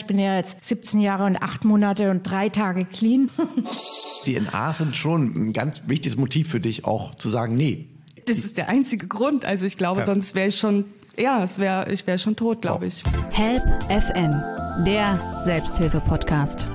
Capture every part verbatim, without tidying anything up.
Ich bin ja jetzt siebzehn Jahre und acht Monate und drei Tage clean. Die N As sind schon ein ganz wichtiges Motiv für dich, auch zu sagen, nee. Das ist der einzige Grund. Also ich glaube, ja. sonst wäre ich schon, ja, es wär, ich wäre schon tot, glaube ich. Help F M, der Selbsthilfe-Podcast.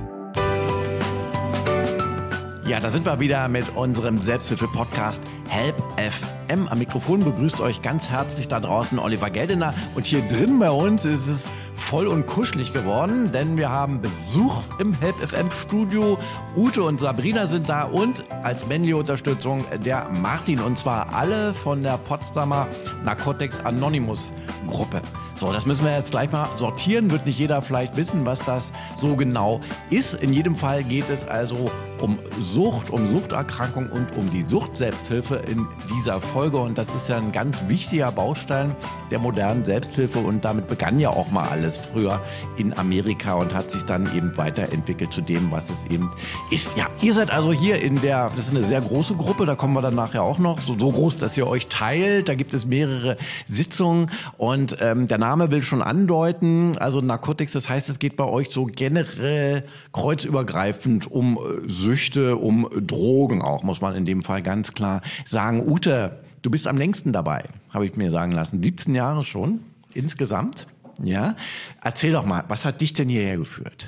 Ja, da sind wir wieder mit unserem Selbsthilfe-Podcast Help F M. Am Mikrofon begrüßt euch ganz herzlich da draußen Oliver Geldener. Und hier drin bei uns ist es voll und kuschelig geworden, denn wir haben Besuch im Help F M Studio. Ute und Sabrina sind da und als männliche Unterstützung der Martin. Und zwar alle von der Potsdamer Narcotics Anonymous Gruppe. So, das müssen wir jetzt gleich mal sortieren. Wird nicht jeder vielleicht wissen, was das so genau ist. In jedem Fall geht es also um Sucht, um Suchterkrankung und um die Sucht-Selbsthilfe in dieser Folge. Und das ist ja ein ganz wichtiger Baustein der modernen Selbsthilfe. Und damit begann ja auch mal alles früher in Amerika und hat sich dann eben weiterentwickelt zu dem, was es eben ist. Ja, ihr seid also hier in der, das ist eine sehr große Gruppe, da kommen wir dann nachher auch noch, so, so groß, dass ihr euch teilt. Da gibt es mehrere Sitzungen und ähm, der Name will schon andeuten, also Narcotics, das heißt, es geht bei euch so generell kreuzübergreifend um äh, Süchte, um Drogen auch, muss man in dem Fall ganz klar sagen. Ute, du bist am längsten dabei, habe ich mir sagen lassen. siebzehn Jahre schon insgesamt. Ja, erzähl doch mal, was hat dich denn hierher geführt?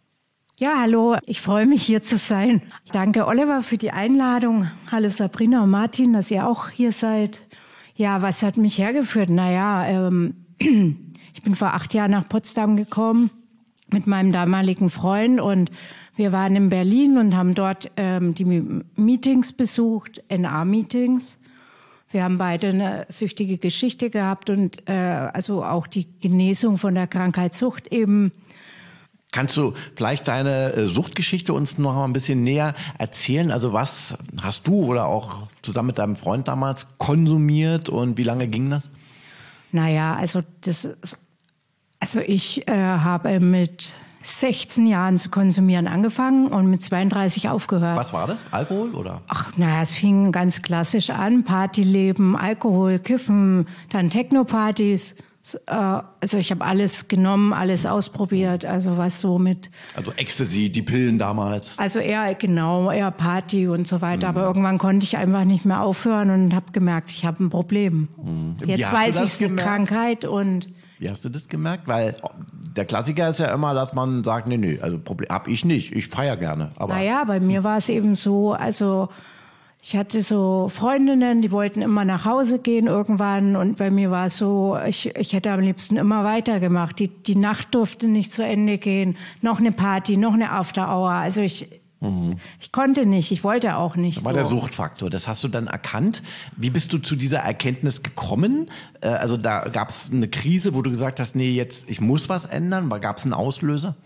Ja, hallo, ich freue mich hier zu sein. Danke Oliver für die Einladung. Hallo Sabrina und Martin, dass ihr auch hier seid. Ja, was hat mich hergeführt? Naja, ähm, ich bin vor acht Jahren nach Potsdam gekommen mit meinem damaligen Freund und wir waren in Berlin und haben dort ähm, die Meetings besucht, N A-Meetings. Wir haben beide eine süchtige Geschichte gehabt und äh, also auch die Genesung von der Krankheit Sucht eben. Kannst du vielleicht deine äh, Suchtgeschichte uns noch mal ein bisschen näher erzählen? Also was hast du oder auch zusammen mit deinem Freund damals konsumiert und wie lange ging das? Naja, also das, also ich äh, habe mit sechzehn Jahren zu konsumieren angefangen und mit zweiunddreißig aufgehört. Was war das? Alkohol oder? Ach, naja, es fing ganz klassisch an. Partyleben, Alkohol, Kiffen, dann Techno-Partys. Also ich habe alles genommen, alles ausprobiert, also was so mit... Also Ecstasy, die Pillen damals. Also eher, genau, eher Party und so weiter. Mhm. Aber irgendwann konnte ich einfach nicht mehr aufhören und habe gemerkt, ich habe ein Problem. Mhm. Jetzt weiß ich, es ist eine Krankheit und... Wie hast du das gemerkt? Weil der Klassiker ist ja immer, dass man sagt, nee, nee, also Problem habe ich nicht, ich feiere gerne. Aber naja, bei mir war es eben so, also ich hatte so Freundinnen, die wollten immer nach Hause gehen irgendwann und bei mir war es so, ich, ich hätte am liebsten immer weitergemacht. Die, die Nacht durfte nicht zu Ende gehen, noch eine Party, noch eine After-Hour, also ich... Mhm. Ich konnte nicht, ich wollte auch nicht. Das war so der Suchtfaktor, das hast du dann erkannt. Wie bist du zu dieser Erkenntnis gekommen? Also da gab es eine Krise, wo du gesagt hast, nee, jetzt, ich muss was ändern. Gab es einen Auslöser?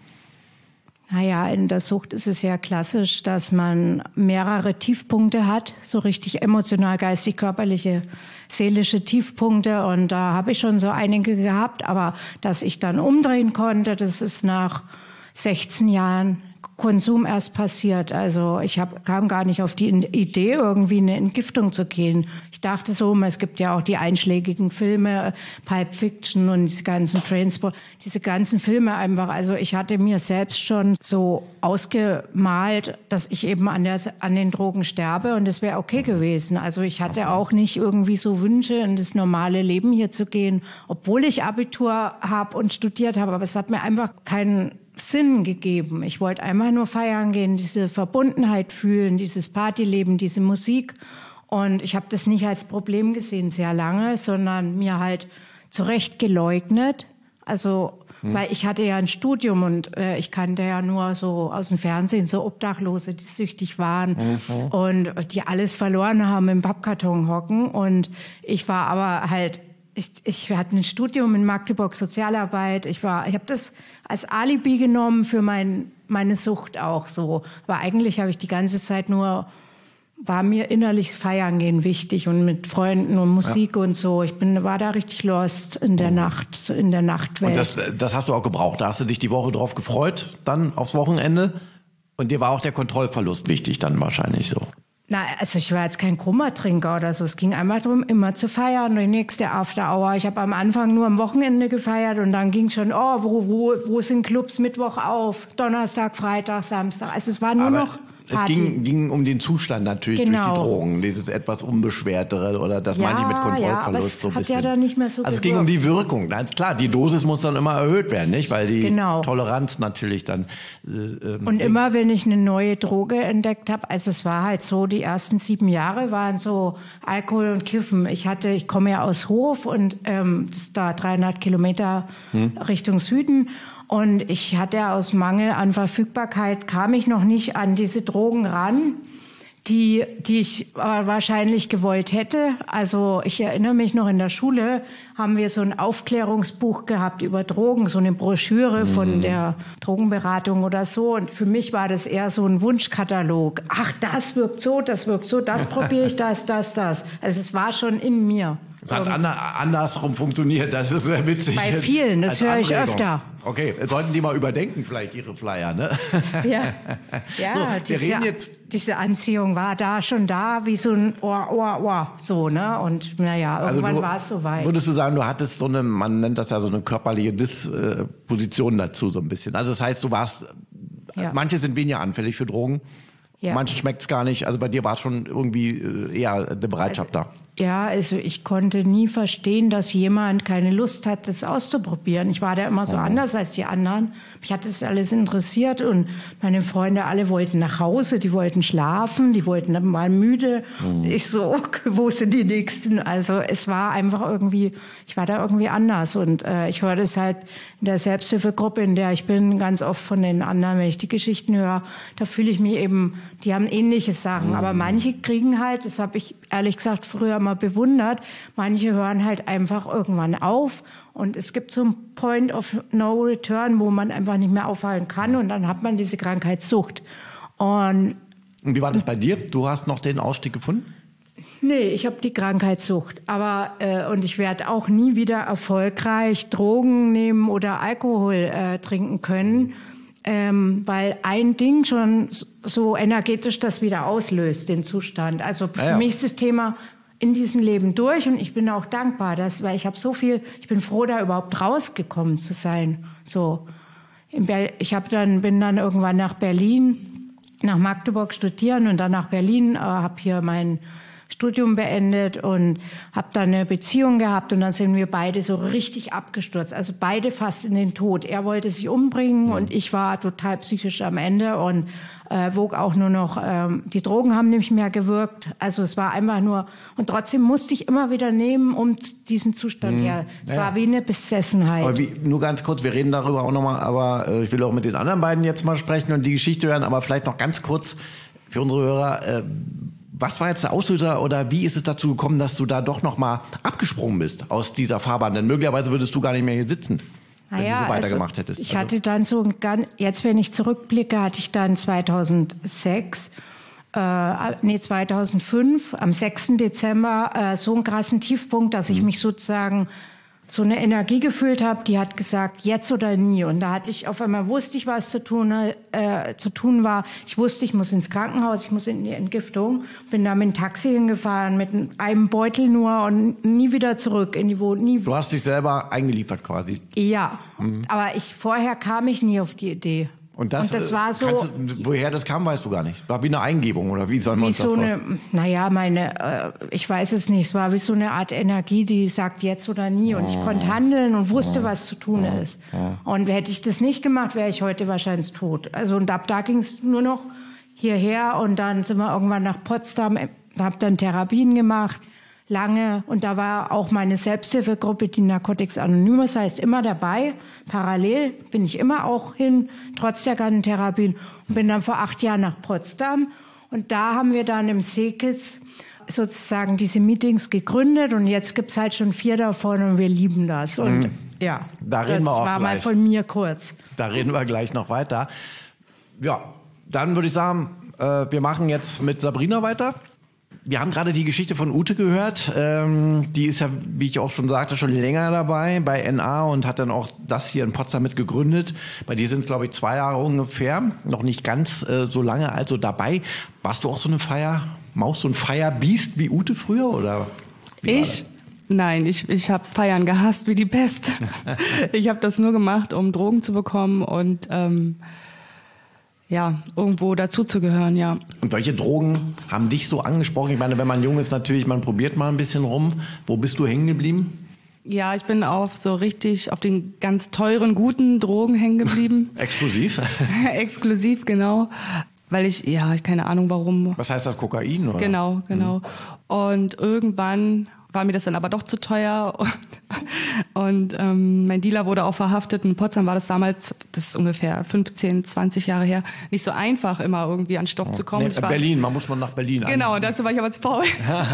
Naja, in der Sucht ist es ja klassisch, dass man mehrere Tiefpunkte hat, so richtig emotional, geistig, körperliche, seelische Tiefpunkte. Und da habe ich schon so einige gehabt, aber dass ich dann umdrehen konnte, das ist nach sechzehn Jahren Konsum erst passiert. Also ich hab, kam gar nicht auf die Idee, irgendwie eine Entgiftung zu gehen. Ich dachte so, es gibt ja auch die einschlägigen Filme, Pulp Fiction und diese ganzen Transport, diese ganzen Filme einfach. Also ich hatte mir selbst schon so ausgemalt, dass ich eben an, der, an den Drogen sterbe und das wäre okay gewesen. Also ich hatte auch nicht irgendwie so Wünsche, in das normale Leben hier zu gehen, obwohl ich Abitur habe und studiert habe. Aber es hat mir einfach keinen Sinn gegeben. Ich wollte einfach nur feiern gehen, diese Verbundenheit fühlen, dieses Partyleben, diese Musik. Und ich habe das nicht als Problem gesehen sehr lange, sondern mir halt zurecht geleugnet. Also, hm. weil ich hatte ja ein Studium und äh, ich kannte ja nur so aus dem Fernsehen so Obdachlose, die süchtig waren mhm. und die alles verloren haben, im Pappkarton hocken. Und ich war aber halt Ich, ich hatte ein Studium in Magdeburg Sozialarbeit. Ich war, ich habe das als Alibi genommen für mein, meine Sucht auch so. Aber eigentlich habe ich die ganze Zeit nur, war mir innerlich Feiern gehen wichtig und mit Freunden und Musik ja. und so. Ich bin, war da richtig lost in der oh. Nacht, so in der Nachtwelt. Und das, das hast du auch gebraucht. Da hast du dich die Woche drauf gefreut, dann aufs Wochenende. Und dir war auch der Kontrollverlust wichtig dann wahrscheinlich so. Na, also ich war jetzt kein Kummertrinker oder so. Es ging einfach darum, immer zu feiern. Die nächste After Hour. Ich habe am Anfang nur am Wochenende gefeiert und dann ging es schon, oh, wo, wo, wo sind Clubs Mittwoch auf? Donnerstag, Freitag, Samstag. Also es war nur Aber noch Party. Es ging, ging um den Zustand natürlich genau. durch die Drogen, dieses etwas unbeschwertere oder das ja, meine ich mit Kontrollverlust ja, aber es so ein hat bisschen. ja dann nicht mehr so also es gewirkt. ging um die Wirkung. Na, klar, die Dosis muss dann immer erhöht werden, nicht? Weil die genau. Toleranz natürlich dann... Äh, ähm, und immer, wenn ich eine neue Droge entdeckt habe, also es war halt so, die ersten sieben Jahre waren so Alkohol und Kiffen. Ich hatte, ich komme ja aus Hof und ähm, das ist da dreihundert Kilometer hm. Richtung Süden. Und ich hatte aus Mangel an Verfügbarkeit, kam ich noch nicht an diese Drogen ran, die, die ich wahrscheinlich gewollt hätte. Also ich erinnere mich noch, in der Schule haben wir so ein Aufklärungsbuch gehabt über Drogen, so eine Broschüre mhm. von der Drogenberatung oder so. Und für mich war das eher so ein Wunschkatalog. Ach, das wirkt so, das wirkt so, das probiere ich, das, das, das. Also es war schon in mir. Es hat ander, andersrum funktioniert, das ist sehr witzig. Bei vielen, das höre ich öfter. Okay, sollten die mal überdenken, vielleicht ihre Flyer, ne? Ja, ja so, diese, wir reden jetzt diese Anziehung war da schon da, wie so ein Ohr, Ohr, Ohr, so, ne? Und naja, irgendwann also war es soweit. Würdest du sagen, du hattest so eine, man nennt das ja so eine körperliche Disposition dazu so ein bisschen. Also das heißt, du warst, ja. manche sind weniger anfällig für Drogen, ja. manchen schmeckt es gar nicht. Also bei dir war es schon irgendwie eher eine Bereitschaft also, da. Ja, also ich konnte nie verstehen, dass jemand keine Lust hat, das auszuprobieren. Ich war da immer so oh. anders als die anderen. Mich hat das alles interessiert und meine Freunde alle wollten nach Hause, die wollten schlafen, die wollten dann mal müde. Oh. Ich so, wo sind die Nächsten? Also es war einfach irgendwie, ich war da irgendwie anders und äh, ich höre das halt in der Selbsthilfegruppe, in der ich bin, ganz oft von den anderen, wenn ich die Geschichten höre, da fühle ich mich eben, die haben ähnliche Sachen, oh. aber manche kriegen halt, das habe ich ehrlich gesagt früher mal bewundert. Manche hören halt einfach irgendwann auf und es gibt so einen Point of No Return, wo man einfach nicht mehr aufhören kann und dann hat man diese Krankheitssucht. Und, und wie war das bei dir? Du hast noch den Ausstieg gefunden? Nee, ich habe die Krankheitssucht. Aber äh, und ich werde auch nie wieder erfolgreich Drogen nehmen oder Alkohol äh, trinken können. Ähm, weil ein Ding schon so energetisch das wieder auslöst, den Zustand. Also für ja, ja. mich ist das Thema in diesem Leben durch und ich bin auch dankbar, dass, weil ich habe so viel, ich bin froh, da überhaupt rausgekommen zu sein. So, in Ber- ich habe dann bin dann irgendwann nach Berlin, nach Magdeburg studieren und dann nach Berlin, äh, habe hier mein Studium beendet und habe dann eine Beziehung gehabt und dann sind wir beide so richtig abgestürzt, also beide fast in den Tod. Er wollte sich umbringen mhm. und ich war total psychisch am Ende und äh, wog auch nur noch, ähm, die Drogen haben nicht mehr gewirkt, also es war einfach nur, und trotzdem musste ich immer wieder nehmen, um diesen Zustand, mhm. ja, es ja. war wie eine Besessenheit. Aber wie, nur ganz kurz, wir reden darüber auch nochmal, aber äh, ich will auch mit den anderen beiden jetzt mal sprechen und die Geschichte hören, aber vielleicht noch ganz kurz für unsere Hörer, äh, was war jetzt der Auslöser oder wie ist es dazu gekommen, dass du da doch noch mal abgesprungen bist aus dieser Fahrbahn? Denn möglicherweise würdest du gar nicht mehr hier sitzen, wenn naja, du so weitergemacht also hättest. Ich also. hatte dann so ein ganz, jetzt wenn ich zurückblicke, hatte ich dann zweitausendsechs, äh, nee zweitausendfünf, am sechsten Dezember äh, so einen krassen Tiefpunkt, dass ich mhm. mich sozusagen so eine Energie gefühlt habe, die hat gesagt, jetzt oder nie. Und da hatte ich auf einmal, wusste ich, was zu tun, äh, zu tun war. Ich wusste, ich muss ins Krankenhaus, ich muss in die Entgiftung. Bin da mit dem Taxi hingefahren, mit einem Beutel nur und nie wieder zurück in die Wohnung. Nie. Du hast dich selber eingeliefert quasi. Ja, mhm. aber ich, vorher kam ich nie auf die Idee. Und das, und das war so, du, woher das kam, weißt du gar nicht. War wie eine Eingebung oder wie soll man wie uns das so vorstellen? eine, naja, meine, äh, ich weiß es nicht, es war wie so eine Art Energie, die sagt jetzt oder nie. Und ich konnte handeln und wusste, was zu tun ja. ist. Ja. Und hätte ich das nicht gemacht, wäre ich heute wahrscheinlich tot. Also und ab da ging es nur noch hierher und dann sind wir irgendwann nach Potsdam, habe dann Therapien gemacht. Lange, und da war auch meine Selbsthilfegruppe, die Narcotics Anonymous, heißt immer dabei. Parallel bin ich immer auch hin, trotz der ganzen Therapien. Und bin dann vor acht Jahren nach Potsdam. Und da haben wir dann im Seekitz sozusagen diese Meetings gegründet. Und jetzt gibt's halt schon vier davon und wir lieben das. Und mhm. ja, da reden das wir auch war gleich. mal von mir kurz. Da reden wir gleich noch weiter. Ja, dann würde ich sagen, äh, wir machen jetzt mit Sabrina weiter. Wir haben gerade die Geschichte von Ute gehört. Ähm, die ist ja, wie ich auch schon sagte, schon länger dabei bei N A und hat dann auch das hier in Potsdam mit gegründet. Bei dir sind es, glaube ich, zwei Jahre ungefähr. Noch nicht ganz äh, so lange also dabei. Warst du auch so eine Feier? Maus, so ein Feierbiest wie Ute früher? Oder ich? Nein, ich, ich habe Feiern gehasst wie die Pest. Ich habe das nur gemacht, um Drogen zu bekommen und ähm, ja, irgendwo dazuzugehören, ja. Und welche Drogen haben dich so angesprochen? Ich meine, wenn man jung ist, natürlich, man probiert mal ein bisschen rum. Wo bist du hängen geblieben? Ja, ich bin auf so richtig, auf den ganz teuren, guten Drogen hängen geblieben. Exklusiv? Exklusiv, genau. Weil ich, ja, keine Ahnung warum. Was heißt das, Kokain? Oder? Genau, genau. Mhm. Und irgendwann war mir das dann aber doch zu teuer. Und, und ähm, mein Dealer wurde auch verhaftet. In Potsdam war das damals, das ist ungefähr fünfzehn, zwanzig Jahre her, nicht so einfach, immer irgendwie an Stoff oh. zu kommen. Nee, Berlin, man muss man nach Berlin Genau, und dazu war ich aber zu faul.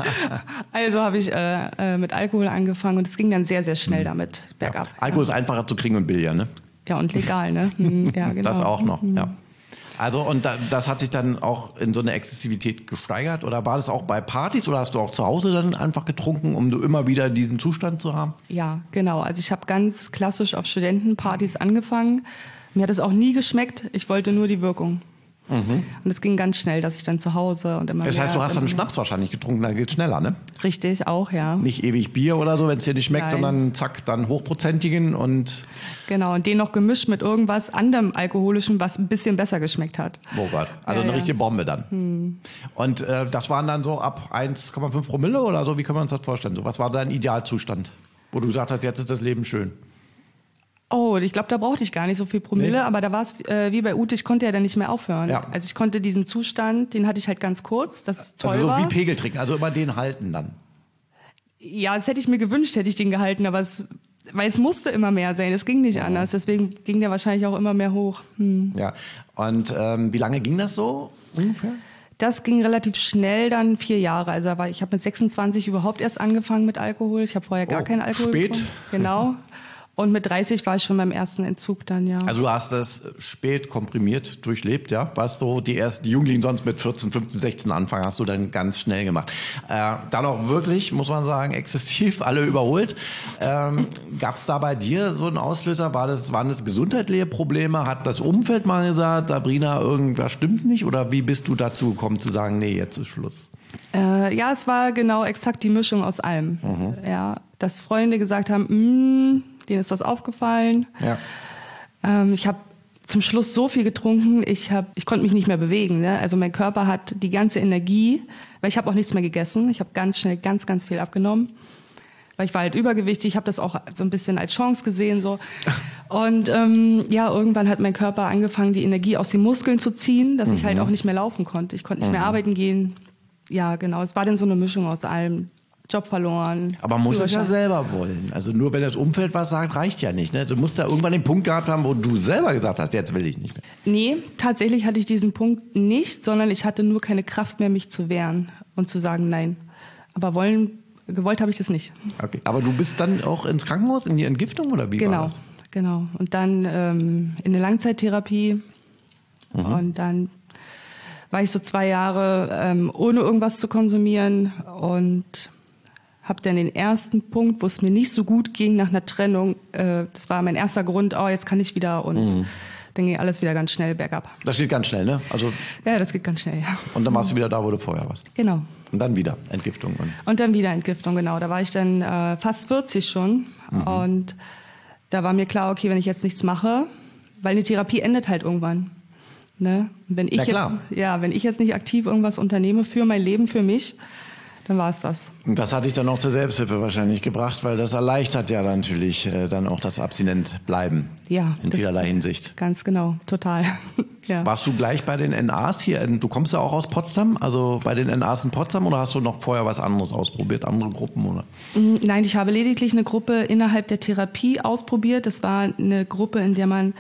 Also habe ich äh, äh, mit Alkohol angefangen und es ging dann sehr, sehr schnell mhm. damit bergab. Ja. Alkohol ja. ist einfacher zu kriegen und billiger, ne? Ja, und legal, ne? Ja, genau. Das auch noch, ja. Also und da, das hat sich dann auch in so eine Exzessivität gesteigert oder war das auch bei Partys oder hast du auch zu Hause dann einfach getrunken, um du immer wieder diesen Zustand zu haben? Ja, genau. Also ich habe ganz klassisch auf Studentenpartys angefangen. Mir hat es auch nie geschmeckt. Ich wollte nur die Wirkung. Mhm. Und es ging ganz schnell, dass ich dann zu Hause und immer Das heißt, mehr, du hast dann Schnaps wahrscheinlich getrunken, dann geht's schneller, ne? Richtig, auch, ja. Nicht ewig Bier oder so, wenn es dir nicht schmeckt, Nein. sondern zack, dann hochprozentigen und... Genau, und den noch gemischt mit irgendwas anderem Alkoholischem, was ein bisschen besser geschmeckt hat. Oh Gott, also ja, eine ja. richtige Bombe dann. Hm. Und äh, das waren dann so ab eins Komma fünf Promille oder so, wie kann man uns das vorstellen? So, was war dein Idealzustand, wo du gesagt hast, jetzt ist das Leben schön? Oh, ich glaube, da brauchte ich gar nicht so viel Promille, nee. aber da war es äh, wie bei Ute, ich konnte ja dann nicht mehr aufhören. Ja. Also ich konnte diesen Zustand, den hatte ich halt ganz kurz, das ist toll Also so war. wie Pegel trinken, also immer den halten dann. Ja, das hätte ich mir gewünscht, hätte ich den gehalten, aber es, weil es musste immer mehr sein, es ging nicht ja. anders, deswegen ging der wahrscheinlich auch immer mehr hoch. Hm. Ja, und ähm, wie lange ging das so ungefähr? Das ging relativ schnell, dann vier Jahre. Also ich habe mit sechsundzwanzig überhaupt erst angefangen mit Alkohol, ich habe vorher gar oh, keinen Alkohol spät. bekommen. Genau. Und mit dreißig war ich schon beim ersten Entzug dann, ja. Also du hast das spät komprimiert durchlebt, ja? Was so die ersten Jugendlichen sonst mit vierzehn, fünfzehn, sechzehn anfangen, hast du dann ganz schnell gemacht. Äh, dann auch wirklich, muss man sagen, exzessiv, alle überholt. Ähm, gab es da bei dir so einen Auslöser? War das, waren das gesundheitliche Probleme? Hat das Umfeld mal gesagt, Sabrina, irgendwas stimmt nicht? Oder wie bist du dazu gekommen zu sagen, nee, jetzt ist Schluss? Äh, ja, es war genau exakt die Mischung aus allem. Mhm. Ja, dass Freunde gesagt haben, mm, denen ist das aufgefallen. Ja. Ähm, ich habe zum Schluss so viel getrunken, ich, hab, ich konnte mich nicht mehr bewegen. Ne? Also mein Körper hat die ganze Energie, weil ich habe auch nichts mehr gegessen. Ich habe ganz schnell ganz, ganz viel abgenommen. Weil ich war halt übergewichtig, ich habe das auch so ein bisschen als Chance gesehen. So. Und ähm, ja, irgendwann hat mein Körper angefangen, die Energie aus den Muskeln zu ziehen, dass mhm. ich halt auch nicht mehr laufen konnte. Ich konnte nicht mhm. mehr arbeiten gehen. Ja, genau. Es war dann so eine Mischung aus allem. Job verloren. Aber man muss es ja selber wollen. Also nur wenn das Umfeld was sagt, reicht ja nicht. Ne? Du musst ja irgendwann den Punkt gehabt haben, wo du selber gesagt hast, jetzt will ich nicht mehr. Nee, tatsächlich hatte ich diesen Punkt nicht, sondern ich hatte nur keine Kraft mehr, mich zu wehren und zu sagen nein. Aber wollen, gewollt habe ich das nicht. Okay. Aber du bist dann auch ins Krankenhaus, in die Entgiftung oder wie genau, war das? Genau. Und dann ähm, in eine Langzeittherapie mhm. und dann war ich so zwei Jahre ähm, ohne irgendwas zu konsumieren und habe dann den ersten Punkt, wo es mir nicht so gut ging nach einer Trennung, äh, das war mein erster Grund, oh, jetzt kann ich wieder und mhm. dann ging alles wieder ganz schnell bergab. Das geht ganz schnell, ne? Also ja, das geht ganz schnell, ja. Und dann warst du wieder da, wo du vorher warst? Genau. Und dann wieder Entgiftung? Und, und dann wieder Entgiftung, genau. Da war ich dann äh, fast vierzig schon mhm. und da war mir klar, okay, wenn ich jetzt nichts mache, weil eine Therapie endet halt irgendwann. Ne? Wenn ich Na klar. jetzt, ja, wenn ich jetzt nicht aktiv irgendwas unternehme für mein Leben, für mich, dann war es das. Und das hat dich dann auch zur Selbsthilfe wahrscheinlich gebracht, weil das erleichtert ja natürlich äh, dann auch das abstinent bleiben. Ja. In vielerlei Hinsicht. Ganz genau, total. Ja. Warst du gleich bei den N As hier? Du kommst ja auch aus Potsdam, also bei den N As in Potsdam, oder hast du noch vorher was anderes ausprobiert, andere Gruppen, oder? Nein, ich habe lediglich eine Gruppe innerhalb der Therapie ausprobiert. Das war eine Gruppe, in der man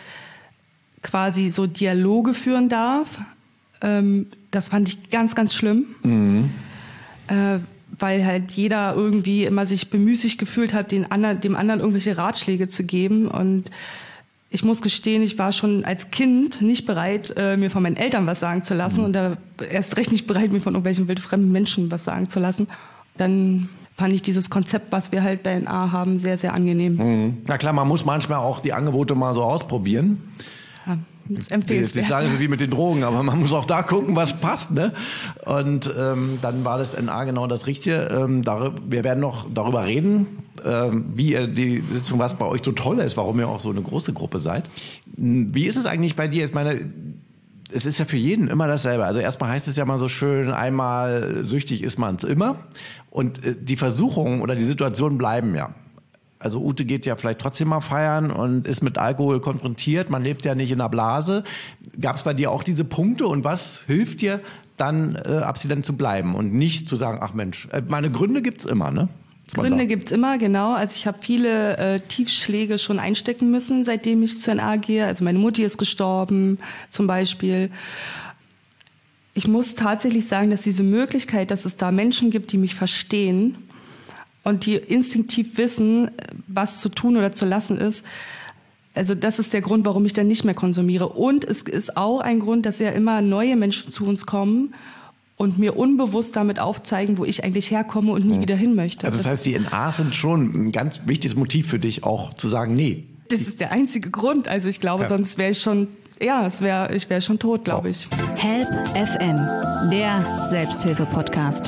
quasi so Dialoge führen darf. Ähm, das fand ich ganz, ganz schlimm. Mhm. Äh, weil halt jeder irgendwie immer sich bemüßigt gefühlt hat, den anderen, dem anderen irgendwelche Ratschläge zu geben. Und ich muss gestehen, ich war schon als Kind nicht bereit, äh, mir von meinen Eltern was sagen zu lassen. Mhm. Und da erst recht nicht bereit, mir von irgendwelchen wildfremden Menschen was sagen zu lassen. Dann fand ich dieses Konzept, was wir halt bei N A haben, sehr, sehr angenehm. Mhm. Na klar, man muss manchmal auch die Angebote mal so ausprobieren. Ja. Das ist empfehlenswert. Jetzt sagen Sie wie mit den Drogen, aber man muss auch da gucken, was passt. Ne? Und ähm, dann war das N A genau das Richtige. Ähm, darüber, wir werden noch darüber reden, ähm, wie ihr die Sitzung, was bei euch so toll ist, warum ihr auch so eine große Gruppe seid. Wie ist es eigentlich bei dir? Ich meine, es ist ja für jeden immer dasselbe. Also erstmal heißt es ja mal so schön, einmal süchtig ist man es immer. Und äh, die Versuchungen oder die Situationen bleiben ja. Also Ute geht ja vielleicht trotzdem mal feiern und ist mit Alkohol konfrontiert. Man lebt ja nicht in einer Blase. Gab es bei dir auch diese Punkte? Und was hilft dir dann, äh, abstinent zu bleiben und nicht zu sagen, ach Mensch, äh, meine Gründe gibt's immer, ne? Gründe gibt's immer, genau. Also ich habe viele äh, Tiefschläge schon einstecken müssen, seitdem ich zu N A gehe. Also meine Mutti ist gestorben zum Beispiel. Ich muss tatsächlich sagen, dass diese Möglichkeit, dass es da Menschen gibt, die mich verstehen und die instinktiv wissen, was zu tun oder zu lassen ist, also das ist der Grund, warum ich dann nicht mehr konsumiere. Und es ist auch ein Grund, dass ja immer neue Menschen zu uns kommen und mir unbewusst damit aufzeigen, wo ich eigentlich herkomme und nie mhm. wieder hin möchte. Also das, das heißt, die N As sind schon ein ganz wichtiges Motiv für dich, auch zu sagen, nee. Das ist der einzige Grund. Also ich glaube, ja. sonst wäre ich schon, ja, es wär, ich wäre schon tot, glaube ich. Help F M, der Selbsthilfe-Podcast.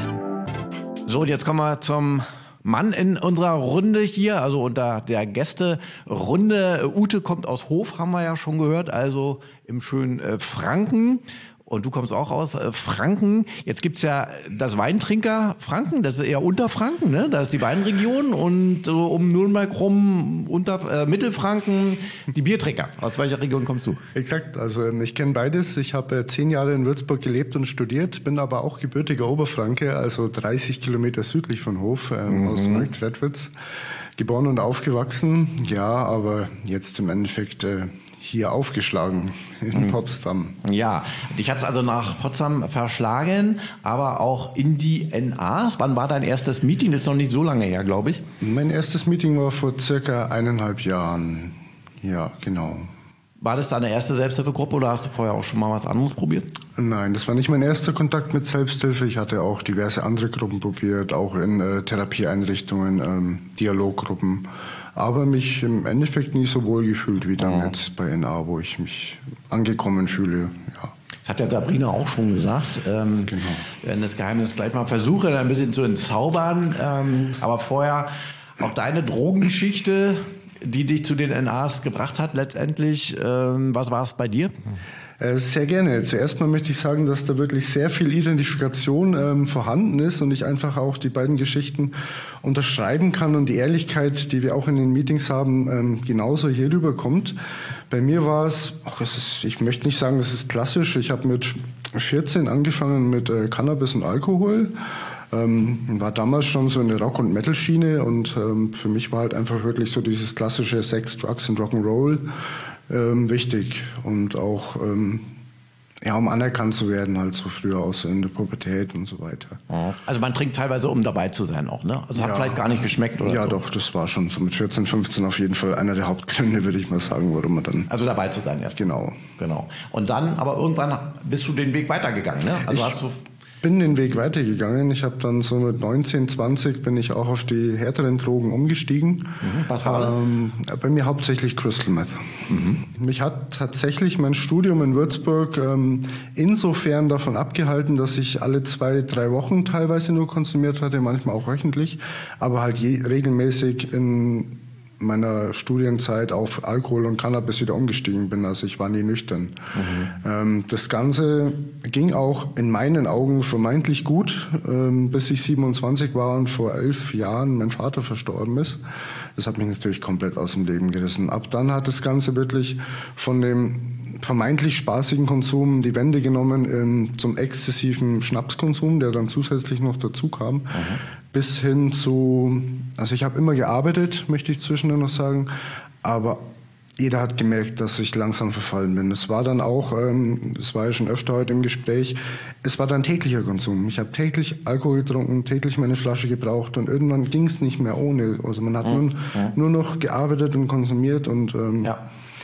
So, und jetzt kommen wir zum Mann in unserer Runde hier, also unter der Gästerunde. Ute kommt aus Hof, haben wir ja schon gehört, also im schönen äh, Franken. Und du kommst auch aus äh, Franken. Jetzt gibt's ja das Weintrinker Franken, das ist eher Unterfranken, ne? Da ist die Weinregion und so um Nürnberg rum unter äh, Mittelfranken die Biertrinker. Aus welcher Region kommst du? Exakt, also ich kenne beides. Ich habe äh, zehn Jahre in Würzburg gelebt und studiert, bin aber auch gebürtiger Oberfranke, also dreißig Kilometer südlich von Hof, äh, mhm. aus Marktredwitz. Geboren und aufgewachsen, ja, aber jetzt im Endeffekt äh, hier aufgeschlagen in Potsdam. Ja, dich hat es also nach Potsdam verschlagen, aber auch in die N As. Wann war dein erstes Meeting? Das ist noch nicht so lange her, glaube ich. Mein erstes Meeting war vor circa eineinhalb Jahren. Ja, genau. War das deine erste Selbsthilfegruppe oder hast du vorher auch schon mal was anderes probiert? Nein, das war nicht mein erster Kontakt mit Selbsthilfe. Ich hatte auch diverse andere Gruppen probiert, auch in äh, Therapieeinrichtungen, ähm, Dialoggruppen. Aber mich im Endeffekt nie so wohl gefühlt wie dann jetzt bei N A, wo ich mich angekommen fühle. Ja. Das hat ja Sabrina auch schon gesagt. Ähm, genau. Wir werden das Geheimnis gleich mal versuchen, ein bisschen zu entzaubern. Ähm, aber vorher auch deine Drogengeschichte, die dich zu den N As gebracht hat letztendlich. Ähm, was war es bei dir? Sehr gerne. Zuerst mal möchte ich sagen, dass da wirklich sehr viel Identifikation ähm, vorhanden ist und ich einfach auch die beiden Geschichten unterschreiben kann und die Ehrlichkeit, die wir auch in den Meetings haben, ähm, genauso hier rüberkommt. Bei mir war es, ach, es ist, ich möchte nicht sagen, es ist klassisch. Ich habe mit vierzehn angefangen mit äh, Cannabis und Alkohol. Ähm, war damals schon so eine Rock- und Metal-Schiene und ähm, für mich war halt einfach wirklich so dieses klassische Sex, Drugs und Rock'n'Roll ähm, wichtig und auch ähm, ja, um anerkannt zu werden, halt so früher aus in der Pubertät und so weiter. Also man trinkt teilweise, um dabei zu sein auch, ne? Also ja. Hat vielleicht gar nicht geschmeckt oder Ja, so. doch, das war schon so mit vierzehn, fünfzehn auf jeden Fall einer der Hauptgründe, würde ich mal sagen, warum man dann... Also dabei zu sein erst. Genau. Genau. Und dann, aber irgendwann bist du den Weg weitergegangen, ne? Also ich hast du bin den Weg weitergegangen. Ich habe dann so mit neunzehn, zwanzig bin ich auch auf die härteren Drogen umgestiegen. Mhm. Was war das? Ähm, bei mir hauptsächlich Crystal Meth. Mhm. Mich hat tatsächlich mein Studium in Würzburg ähm, insofern davon abgehalten, dass ich alle zwei, drei Wochen teilweise nur konsumiert hatte, manchmal auch wöchentlich, aber halt je, regelmäßig in meiner Studienzeit auf Alkohol und Cannabis wieder umgestiegen bin. Also ich war nie nüchtern. Mhm. Ähm, das Ganze ging auch in meinen Augen vermeintlich gut, ähm, bis ich siebenundzwanzig war und vor elf Jahren mein Vater verstorben ist. Das hat mich natürlich komplett aus dem Leben gerissen. Ab dann hat das Ganze wirklich von dem vermeintlich spaßigen Konsum die Wende genommen ähm, zum exzessiven Schnapskonsum, der dann zusätzlich noch dazu kam. Mhm. Bis hin zu, also ich habe immer gearbeitet, möchte ich zwischendurch noch sagen, aber jeder hat gemerkt, dass ich langsam verfallen bin. Es war dann auch, ähm, das war ja schon öfter heute im Gespräch, es war dann täglicher Konsum. Ich habe täglich Alkohol getrunken, täglich meine Flasche gebraucht und irgendwann ging es nicht mehr ohne. Also man hat mhm. nur, nur noch gearbeitet und konsumiert und ähm, ja.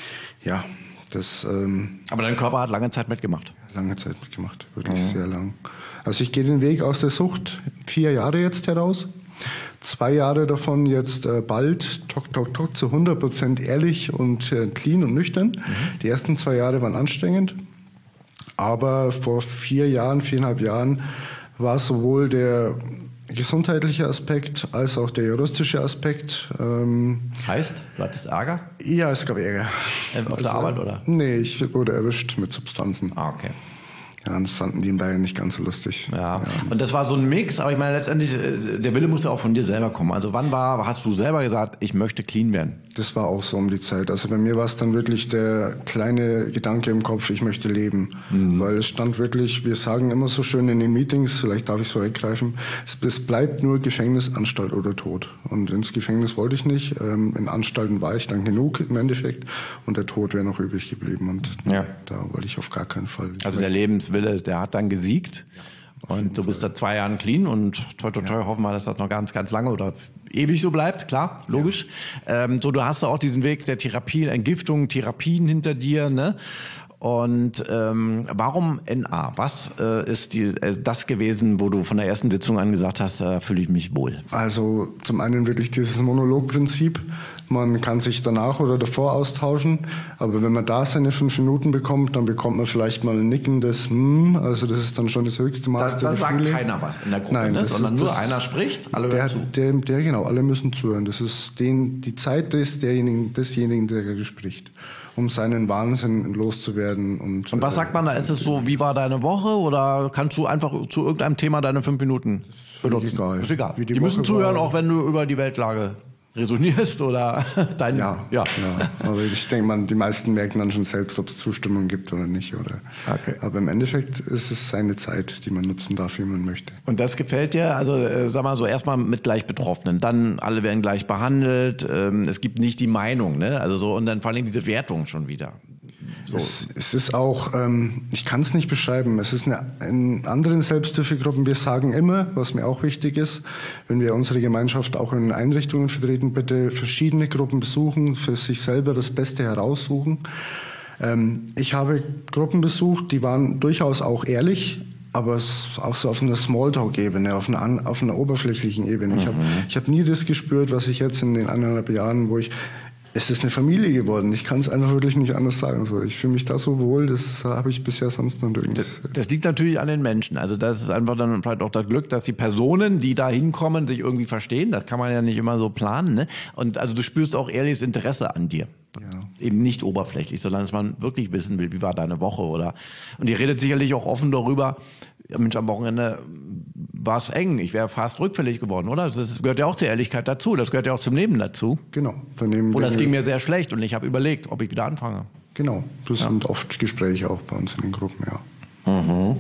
ja, das... Ähm, aber dein Körper hat lange Zeit mitgemacht? Lange Zeit mitgemacht, wirklich mhm. sehr lang. Also ich gehe den Weg aus der Sucht, vier Jahre jetzt heraus. Zwei Jahre davon jetzt äh, bald, tok, tok, tok, zu hundert Prozent ehrlich und äh, clean und nüchtern. Mhm. Die ersten zwei Jahre waren anstrengend, aber vor vier Jahren, viereinhalb Jahren war sowohl der gesundheitliche Aspekt als auch der juristische Aspekt. Ähm, heißt, du hattest Ärger? Ja, es gab Ärger. Äh, auf also, der Arbeit, oder? Nee, ich wurde erwischt mit Substanzen. Ah, okay. Ja, das fanden die in Bayern nicht ganz so lustig. Ja. ja, und das war so ein Mix, aber ich meine letztendlich, der Wille muss ja auch von dir selber kommen. Also wann war, hast du selber gesagt, ich möchte clean werden? Das war auch so um die Zeit. Also bei mir war es dann wirklich der kleine Gedanke im Kopf, ich möchte leben. Mhm. Weil es stand wirklich, wir sagen immer so schön in den Meetings, vielleicht darf ich es vorweggreifen, es, es bleibt nur Gefängnis, Anstalt oder Tod. Und ins Gefängnis wollte ich nicht. In Anstalten war ich dann genug im Endeffekt. Und der Tod wäre noch übrig geblieben. Und ja. da wollte ich auf gar keinen Fall. Ich also der Lebenswille, der hat dann gesiegt. Und du bist seit zwei Jahren clean und toi, toi, toi, ja. hoffen wir, dass das noch ganz, ganz lange oder ewig so bleibt, klar, logisch. Ja. Ähm, so, du hast auch diesen Weg der Therapie, Entgiftung, Therapien hinter dir, ne? Und ähm, warum N A? Was äh, ist die, äh, das gewesen, wo du von der ersten Sitzung an gesagt hast, da äh, fühle ich mich wohl? Also zum einen wirklich dieses Monologprinzip. Man kann sich danach oder davor austauschen, aber wenn man da seine fünf Minuten bekommt, dann bekommt man vielleicht mal ein nickendes Hm, also das ist dann schon das höchste Maß der Gefühle. Da sagt keiner was in der Gruppe, Nein, ne? sondern nur das, einer spricht, alle der, hören zu. Der, der, genau, alle müssen zuhören. Das ist den, die Zeit des, derjenigen, desjenigen, der gerade spricht, um seinen Wahnsinn loszuwerden. Und, und was sagt man da? Ist es so, wie war deine Woche oder kannst du einfach zu irgendeinem Thema deine fünf Minuten benutzen? Egal. Ist egal. Wie die die müssen Woche zuhören, war. auch wenn du über die Weltlage resonierst oder dein... Ja, ja. ja. Aber ich denke mal, die meisten merken dann schon selbst, ob es Zustimmung gibt oder nicht. Oder. Okay. Aber im Endeffekt ist es seine Zeit, die man nutzen darf, wie man möchte. Und das gefällt dir? Also äh, sag mal so, erstmal mit gleich Betroffenen, dann alle werden gleich behandelt, ähm, es gibt nicht die Meinung, ne? Also so, und dann vor allem diese Wertung schon wieder. So. Es, es ist auch, ähm, ich kann es nicht beschreiben, es ist eine, in anderen Selbsthilfegruppen, wir sagen immer, was mir auch wichtig ist, wenn wir unsere Gemeinschaft auch in Einrichtungen vertreten, bitte verschiedene Gruppen besuchen, für sich selber das Beste heraussuchen. Ähm, ich habe Gruppen besucht, die waren durchaus auch ehrlich, aber auch so auf einer Smalltalk-Ebene, auf einer, auf einer oberflächlichen Ebene. Mhm. Ich habe ich hab nie das gespürt, was ich jetzt in den eineinhalb Jahren, wo ich... Es ist eine Familie geworden. Ich kann es einfach wirklich nicht anders sagen. So, ich fühle mich da so wohl, das habe ich bisher sonst noch nirgends. Das, das liegt natürlich an den Menschen. Also das ist einfach dann vielleicht auch das Glück, dass die Personen, die da hinkommen, sich irgendwie verstehen. Das kann man ja nicht immer so planen. Ne? Und also du spürst auch ehrliches Interesse an dir. Ja. Eben nicht oberflächlich, sondern dass man wirklich wissen will, wie war deine Woche oder. Und ihr redet sicherlich auch offen darüber. Ja, Mensch, am Wochenende war es eng. Ich wäre fast rückfällig geworden, oder? Das gehört ja auch zur Ehrlichkeit dazu. Das gehört ja auch zum Leben dazu. Genau. Daneben oder es ging mir sehr schlecht und ich habe überlegt, ob ich wieder anfange. Genau. Das ja. sind oft Gespräche auch bei uns in den Gruppen, ja. Mhm.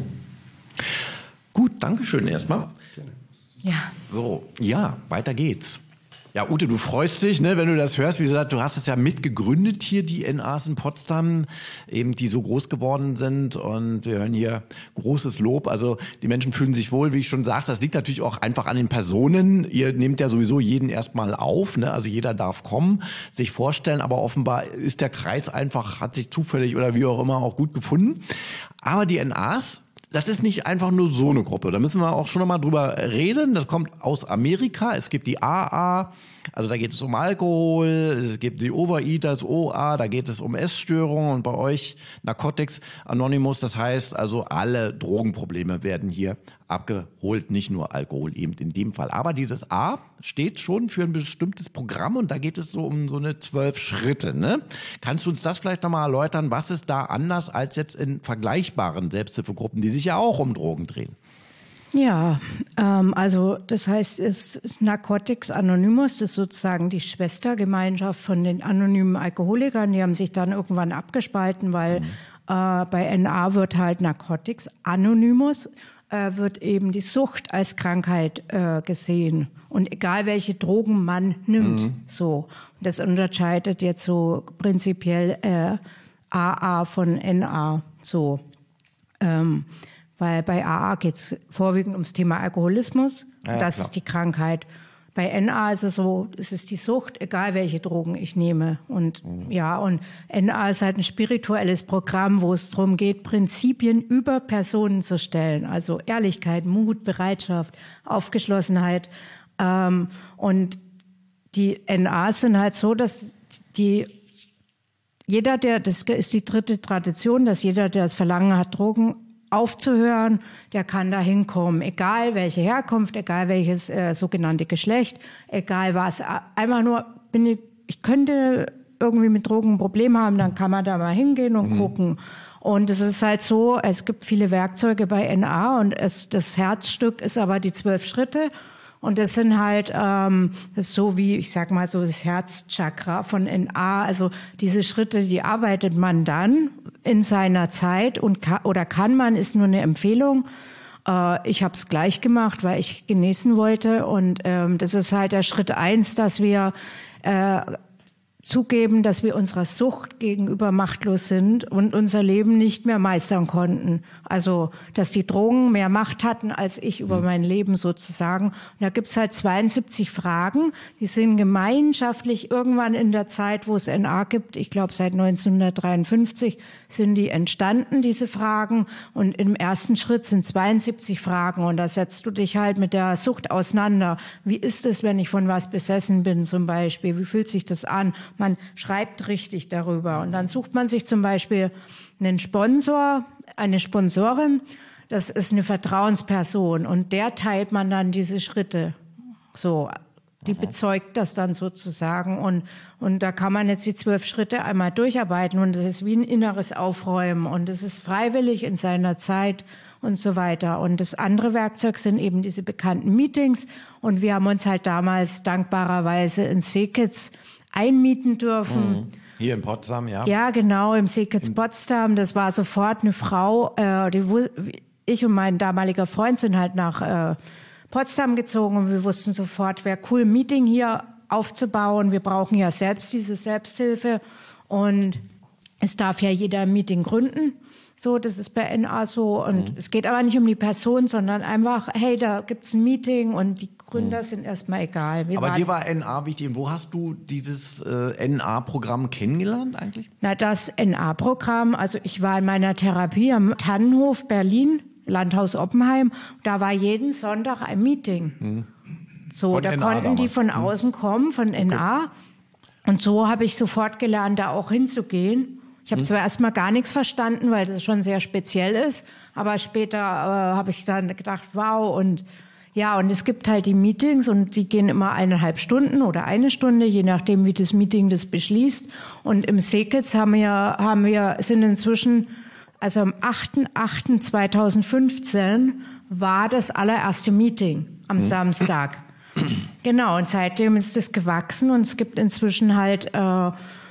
Gut, danke schön erstmal. Ja. So, ja, weiter geht's. Ja, Ute, du freust dich, ne, wenn du das hörst. Wie gesagt, du hast es ja mitgegründet hier, die N As in Potsdam, eben die so groß geworden sind. Und wir hören hier großes Lob. Also die Menschen fühlen sich wohl, wie ich schon sagte. Das liegt natürlich auch einfach an den Personen. Ihr nehmt ja sowieso jeden erstmal auf, ne? Also jeder darf kommen, sich vorstellen. Aber offenbar ist der Kreis einfach, hat sich zufällig oder wie auch immer auch gut gefunden. Aber die N As... Das ist nicht einfach nur so eine Gruppe. Da müssen wir auch schon noch mal drüber reden. Das kommt aus Amerika. Es gibt die A A, also da geht es um Alkohol. Es gibt die Overeaters, O A, da geht es um Essstörungen. Und bei euch Narcotics Anonymous, das heißt also alle Drogenprobleme werden hier abgeholt. Nicht nur Alkohol eben in dem Fall. Aber dieses A steht schon für ein bestimmtes Programm und da geht es so um so eine zwölf Schritte. Ne? Kannst du uns das vielleicht noch mal erläutern? Was ist da anders als jetzt in vergleichbaren Selbsthilfegruppen, die sich ja auch um Drogen drehen? Ja, ähm, also das heißt, es ist Narcotics Anonymous, das ist sozusagen die Schwestergemeinschaft von den anonymen Alkoholikern. Die haben sich dann irgendwann abgespalten, weil mhm. äh, bei N A wird halt Narcotics Anonymous, äh, wird eben die Sucht als Krankheit äh, gesehen. Und egal welche Drogen man nimmt, mhm. so. Und das unterscheidet jetzt so prinzipiell äh, A A von N A, so. Ähm, Weil bei A A geht es vorwiegend ums Thema Alkoholismus. Ja, ja, das klar. ist die Krankheit. Bei N A ist es so, es ist die Sucht, egal welche Drogen ich nehme. Und mhm. ja, und N A ist halt ein spirituelles Programm, wo es darum geht, Prinzipien über Personen zu stellen. Also Ehrlichkeit, Mut, Bereitschaft, Aufgeschlossenheit. Ähm, und die N As sind halt so, dass die jeder, der, das ist die dritte Tradition, dass jeder, der das Verlangen hat, Drogen aufzuhören, der kann da hinkommen. Egal welche Herkunft, egal welches äh, sogenannte Geschlecht, egal was. Einfach nur, bin ich, ich könnte irgendwie mit Drogen ein Problem haben, dann kann man da mal hingehen und mhm. gucken. Und es ist halt so, es gibt viele Werkzeuge bei N A und es, das Herzstück ist aber die zwölf Schritte. Und das sind halt, ähm, das ist so wie, ich sag mal so, das Herzchakra von N A. Also diese Schritte, die arbeitet man dann in seiner Zeit und kann, oder kann man, ist nur eine Empfehlung. Äh, ich habe es gleich gemacht, weil ich genesen wollte. Und ähm, das ist halt der Schritt eins, dass wir äh, zugeben, dass wir unserer Sucht gegenüber machtlos sind und unser Leben nicht mehr meistern konnten. Also, dass die Drogen mehr Macht hatten als ich über mein Leben sozusagen. Und da gibt's halt zweiundsiebzig Fragen, die sind gemeinschaftlich irgendwann in der Zeit, wo es N A gibt, ich glaube seit neunzehnhundertdreiundfünfzig sind die entstanden, diese Fragen. Und im ersten Schritt sind zweiundsiebzig Fragen und da setzt du dich halt mit der Sucht auseinander. Wie ist es, wenn ich von was besessen bin zum Beispiel? Wie fühlt sich das an? Man schreibt richtig darüber und dann sucht man sich zum Beispiel einen Sponsor, eine Sponsorin, das ist eine Vertrauensperson und der teilt man dann diese Schritte. So, die bezeugt das dann sozusagen und, und da kann man jetzt die zwölf Schritte einmal durcharbeiten und das ist wie ein inneres Aufräumen und es ist freiwillig in seiner Zeit und so weiter. Und das andere Werkzeug sind eben diese bekannten Meetings und wir haben uns halt damals dankbarerweise in Seekitz einmieten dürfen. Hier in Potsdam, ja? Ja, genau, im Seekitz Potsdam. Das war sofort eine Frau, äh, die, ich und mein damaliger Freund sind halt nach äh, Potsdam gezogen und wir wussten sofort, wäre cool, ein Meeting hier aufzubauen. Wir brauchen ja selbst diese Selbsthilfe und es darf ja jeder ein Meeting gründen. So, das ist bei N A so. Und mhm. es geht aber nicht um die Person, sondern einfach, hey, da gibt's ein Meeting und die Gründer mhm. sind erstmal egal. Wir aber waren, dir war N A wichtig. Und wo hast du dieses äh, N A-Programm kennengelernt eigentlich? Na, das N A-Programm, also ich war in meiner Therapie am Tannenhof Berlin, Landhaus Oppenheim. Da war jeden Sonntag ein Meeting. Mhm. So, von da N A konnten damals. Die von außen mhm. kommen, von N A. Okay. Und so habe ich sofort gelernt, da auch hinzugehen. Ich habe zwar erstmal gar nichts verstanden, weil das schon sehr speziell ist, aber später äh, habe ich dann gedacht, wow, und ja, und es gibt halt die Meetings und die gehen immer eineinhalb Stunden oder eine Stunde, je nachdem, wie das Meeting das beschließt. Und im Seekitz haben wir, haben wir, sind inzwischen, also am achter achter zweitausendfünfzehn war das allererste Meeting am hm. Samstag. Genau, und seitdem ist es gewachsen und es gibt inzwischen halt äh,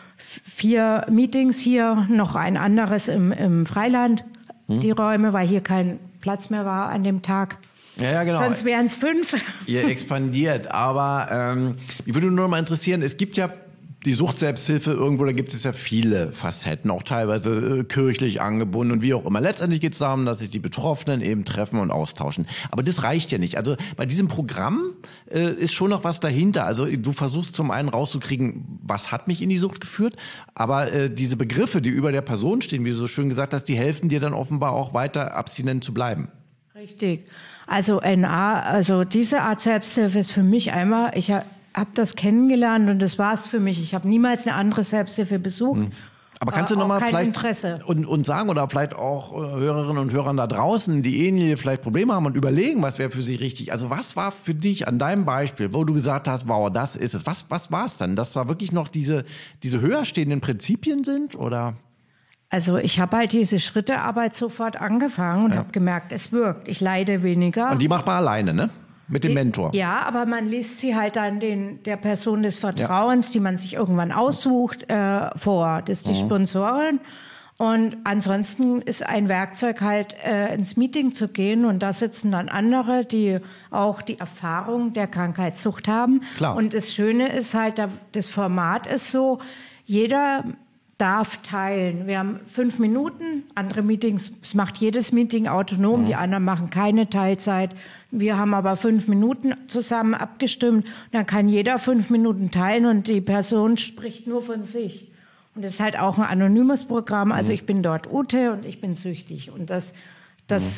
vier Meetings hier, noch ein anderes im, im Freiland, hm. die Räume, weil hier kein Platz mehr war an dem Tag. Ja, ja, genau. Sonst wären es fünf. Ihr expandiert, aber ähm, mich würde nur noch mal interessieren, es gibt ja die Suchtselbsthilfe irgendwo, da gibt es ja viele Facetten, auch teilweise äh, kirchlich angebunden und wie auch immer. Letztendlich geht es darum, dass sich die Betroffenen eben treffen und austauschen. Aber das reicht ja nicht. Also bei diesem Programm äh, ist schon noch was dahinter. Also du versuchst zum einen rauszukriegen, was hat mich in die Sucht geführt, aber äh, diese Begriffe, die über der Person stehen, wie du so schön gesagt hast, die helfen dir dann offenbar auch weiter abstinent zu bleiben. Richtig. Also N A, also diese Art Selbsthilfe ist für mich einmal, ich habe habe das kennengelernt und das war's für mich. Ich habe niemals eine andere Selbsthilfe besucht. Hm. Aber kannst du noch mal vielleicht Interesse. Und, und sagen oder vielleicht auch äh, Hörerinnen und Hörern da draußen, die ähnliche vielleicht Probleme haben und überlegen, was wäre für sie richtig. Also was war für dich an deinem Beispiel, wo du gesagt hast, wow, das ist es. Was, was war es dann? Dass da wirklich noch diese, diese höher stehenden Prinzipien sind oder? Also ich habe halt diese Schrittearbeit sofort angefangen und ja. habe gemerkt, es wirkt. Ich leide weniger. Und die macht man alleine, ne? Mit dem Mentor. Ja, aber man liest sie halt dann den, der Person des Vertrauens, ja. die man sich irgendwann aussucht, äh, vor. Das ist die mhm. Sponsorin. Und ansonsten ist ein Werkzeug halt, äh, ins Meeting zu gehen. Und da sitzen dann andere, die auch die Erfahrung der Krankheitssucht haben. Klar. Und das Schöne ist halt, das Format ist so, jeder darf teilen. Wir haben fünf Minuten, andere Meetings, es macht jedes Meeting autonom, mhm. die anderen machen keine Teilzeit. Wir haben aber fünf Minuten zusammen abgestimmt. Dann kann jeder fünf Minuten teilen und die Person spricht nur von sich. Und das ist halt auch ein anonymes Programm. Also mhm. ich bin dort Ute und ich bin süchtig. Und das, das, mhm.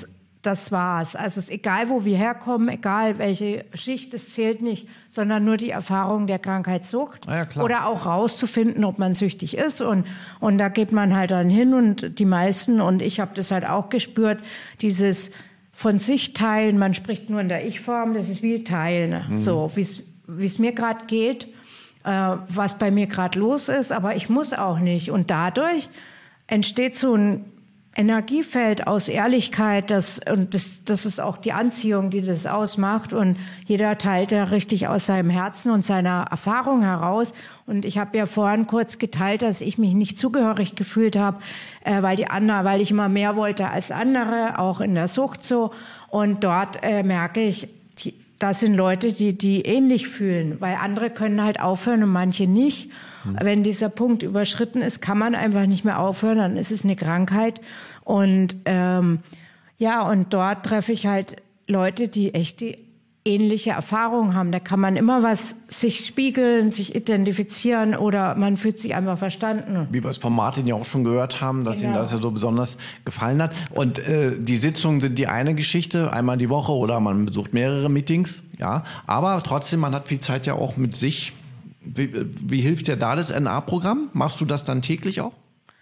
das war's. Also es ist egal, wo wir herkommen, egal welche Schicht, es zählt nicht, sondern nur die Erfahrung der Krankheitssucht. Ah ja, klar. Oder auch rauszufinden, ob man süchtig ist. Und, und da geht man halt dann hin und die meisten, und ich habe das halt auch gespürt, dieses von sich teilen, man spricht nur in der Ich-Form, das ist wie teilen. Mhm. So, wie es mir gerade geht, äh, was bei mir gerade los ist, aber ich muss auch nicht. Und dadurch entsteht so ein Energiefeld aus Ehrlichkeit, das, und das, das ist auch die Anziehung, die das ausmacht, und jeder teilt ja richtig aus seinem Herzen und seiner Erfahrung heraus. Und ich habe ja vorhin kurz geteilt, dass ich mich nicht zugehörig gefühlt habe, äh, weil die anderen, weil ich immer mehr wollte als andere, auch in der Sucht so. Und dort äh, merke ich, die, das sind Leute, die die ähnlich fühlen, weil andere können halt aufhören und manche nicht. Wenn dieser Punkt überschritten ist, kann man einfach nicht mehr aufhören, dann ist es eine Krankheit. Und ähm, ja, und dort treffe ich halt Leute, die echt die ähnliche Erfahrungen haben. Da kann man immer was sich spiegeln, sich identifizieren, oder man fühlt sich einfach verstanden. Wie wir es von Martin ja auch schon gehört haben, dass genau. ihm das ja so besonders gefallen hat. Und äh, die Sitzungen sind die eine Geschichte, einmal die Woche, oder man besucht mehrere Meetings, ja. Aber trotzdem, man hat viel Zeit ja auch mit sich. Wie, wie hilft dir da das N A-Programm? Machst du das dann täglich auch?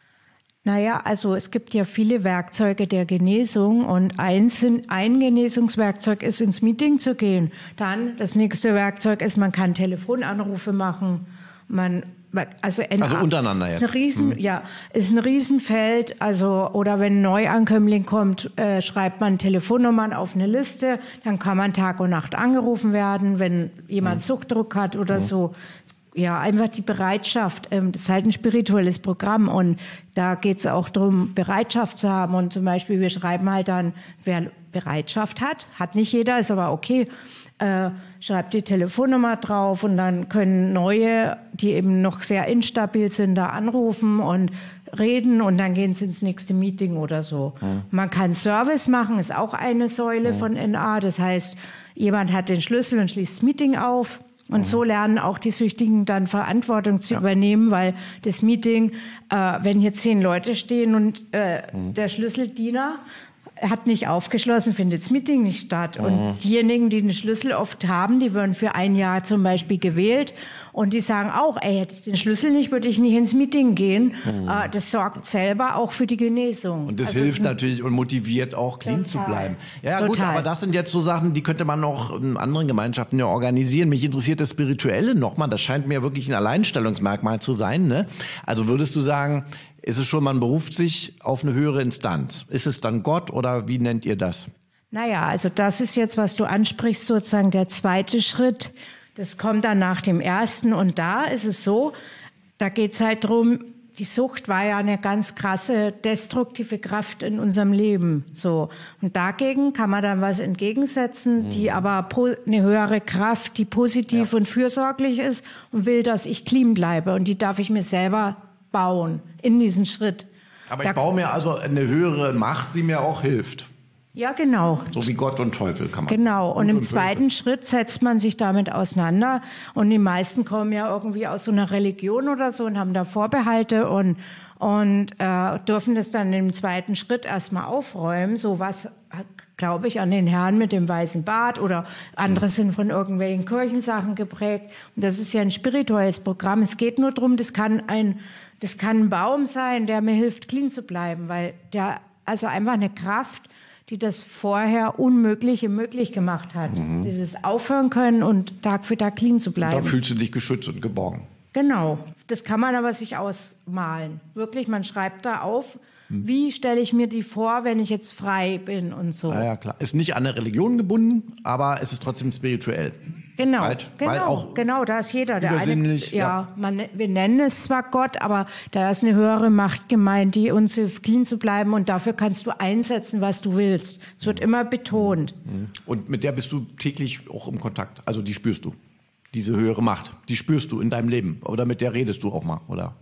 Naja, also es gibt ja viele Werkzeuge der Genesung, und eins, ein Genesungswerkzeug ist, ins Meeting zu gehen. Dann das nächste Werkzeug ist, man kann Telefonanrufe machen. Man, also, N A, also untereinander jetzt. Ist ein Riesen, hm. Ja, ist ein Riesenfeld. Also, oder wenn ein Neuankömmling kommt, äh, schreibt man Telefonnummern auf eine Liste. Dann kann man Tag und Nacht angerufen werden, wenn jemand hm. Suchtdruck hat oder hm. so. Ja, einfach die Bereitschaft. Ähm, das ist halt ein spirituelles Programm, und da geht es auch darum, Bereitschaft zu haben. Und zum Beispiel, wir schreiben halt dann, wer Bereitschaft hat, hat nicht jeder, ist aber okay, äh, schreibt die Telefonnummer drauf, und dann können Neue, die eben noch sehr instabil sind, da anrufen und reden, und dann gehen sie ins nächste Meeting oder so. Ja. Man kann Service machen, ist auch eine Säule ja. von N A. Das heißt, jemand hat den Schlüssel und schließt das Meeting auf. Und so lernen auch die Süchtigen dann Verantwortung zu ja. übernehmen, weil das Meeting, äh, wenn hier zehn Leute stehen und äh, mhm. der Schlüsseldiener hat nicht aufgeschlossen, findet das Meeting nicht statt. Mhm. Und diejenigen, die den Schlüssel oft haben, die werden für ein Jahr zum Beispiel gewählt. Und die sagen auch, ey, hätte ich den Schlüssel nicht, würde ich nicht ins Meeting gehen. Mhm. Äh, das sorgt selber auch für die Genesung. Und das also hilft natürlich und motiviert auch, clean total. zu bleiben. Ja, total. Gut, aber das sind jetzt so Sachen, die könnte man noch in anderen Gemeinschaften ja organisieren. Mich interessiert das Spirituelle nochmal. Das scheint mir wirklich ein Alleinstellungsmerkmal zu sein, ne? Also würdest du sagen, ist es schon, man beruft sich auf eine höhere Instanz? Ist es dann Gott, oder wie nennt ihr das? Naja, also das ist jetzt, was du ansprichst, sozusagen der zweite Schritt. Das kommt dann nach dem ersten. Und da ist es so, da geht es halt drum, die Sucht war ja eine ganz krasse destruktive Kraft in unserem Leben. So. Und dagegen kann man dann was entgegensetzen, mhm. die aber eine höhere Kraft, die positiv ja. und fürsorglich ist und will, dass ich clean bleibe. Und die darf ich mir selber bauen in diesen Schritt. Aber da, ich baue mir also eine höhere Macht, die mir auch hilft. Ja, genau. So wie Gott und Teufel kann man. Genau. Und, und im und zweiten Schritt setzt man sich damit auseinander. Und die meisten kommen ja irgendwie aus so einer Religion oder so und haben da Vorbehalte und, und äh, dürfen das dann im zweiten Schritt erstmal aufräumen. So was, glaube ich, an den Herrn mit dem weißen Bart, oder andere sind von irgendwelchen Kirchensachen geprägt. Und das ist ja ein spirituelles Programm. Es geht nur darum, das kann ein, das kann ein Baum sein, der mir hilft, clean zu bleiben, weil der, also einfach eine Kraft, die das vorher Unmögliche möglich gemacht hat. Mhm. Dieses Aufhören können und Tag für Tag clean zu bleiben. Und da fühlst du dich geschützt und geborgen. Genau. Das kann man aber sich ausmalen. Wirklich, man schreibt da auf, hm. wie stelle ich mir die vor, wenn ich jetzt frei bin und so. Ja, ja, klar. Ist nicht an eine Religion gebunden, aber es ist trotzdem spirituell. Genau, weil, genau, weil auch genau, da ist jeder. Der eine, ja, ja. Man, wir nennen es zwar Gott, aber da ist eine höhere Macht gemeint, die uns hilft, clean zu bleiben, und dafür kannst du einsetzen, was du willst. Es wird immer betont. Und mit der bist du täglich auch im Kontakt, also die spürst du, diese höhere Macht, die spürst du in deinem Leben, oder mit der redest du auch mal, oder?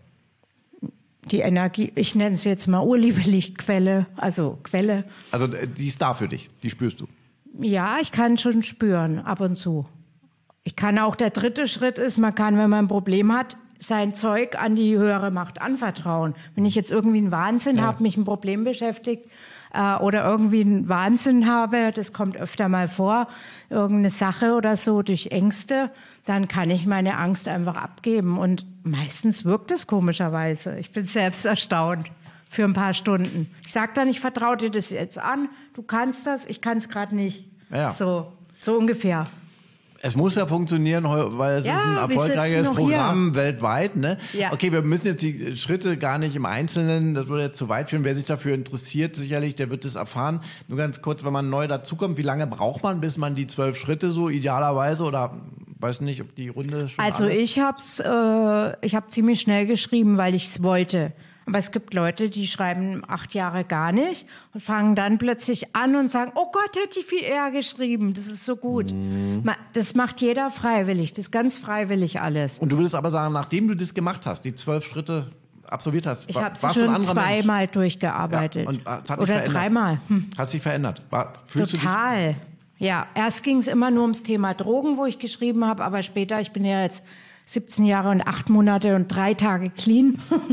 Die Energie, ich nenne es jetzt mal Urliebe-Lichtquelle, also Quelle. Also die ist da für dich, die spürst du? Ja, ich kann schon spüren, ab und zu. Ich kann auch, der dritte Schritt ist, man kann, wenn man ein Problem hat, sein Zeug an die höhere Macht anvertrauen. Wenn ich jetzt irgendwie einen Wahnsinn ja. habe, mich ein Problem beschäftigt äh, oder irgendwie einen Wahnsinn habe, das kommt öfter mal vor, irgendeine Sache oder so durch Ängste, dann kann ich meine Angst einfach abgeben. Und meistens wirkt es komischerweise. Ich bin selbst erstaunt für ein paar Stunden. Ich sage dann, ich vertraue dir das jetzt an, du kannst das, ich kann es gerade nicht. Ja. So, so ungefähr. Es muss ja funktionieren, weil es ja, ist ein erfolgreiches Programm hier. weltweit. Ne? Ja. Okay, wir müssen jetzt die Schritte gar nicht im Einzelnen, das würde jetzt zu weit führen. Wer sich dafür interessiert, sicherlich, der wird es erfahren. Nur ganz kurz, wenn man neu dazukommt, wie lange braucht man, bis man die zwölf Schritte so idealerweise oder weiß nicht, ob die Runde schon Also alle? ich hab's, äh, ich habe ziemlich schnell geschrieben, weil ich es wollte. Aber es gibt Leute, die schreiben acht Jahre gar nicht und fangen dann plötzlich an und sagen, oh Gott, hätte ich viel eher geschrieben. Das ist so gut. Mhm. Das macht jeder freiwillig. Das ist ganz freiwillig alles. Und du würdest aber sagen, nachdem du das gemacht hast, die zwölf Schritte absolviert hast, ich war, habe warst schon du ein anderer zweimal Mensch? durchgearbeitet. Ja, und hat dich Oder verändert? dreimal. Hm. Hat sich verändert? War, fühlst Total. Du dich? Ja, erst ging es immer nur ums Thema Drogen, wo ich geschrieben habe, aber später, ich bin ja jetzt siebzehn Jahre und acht Monate und drei Tage clean.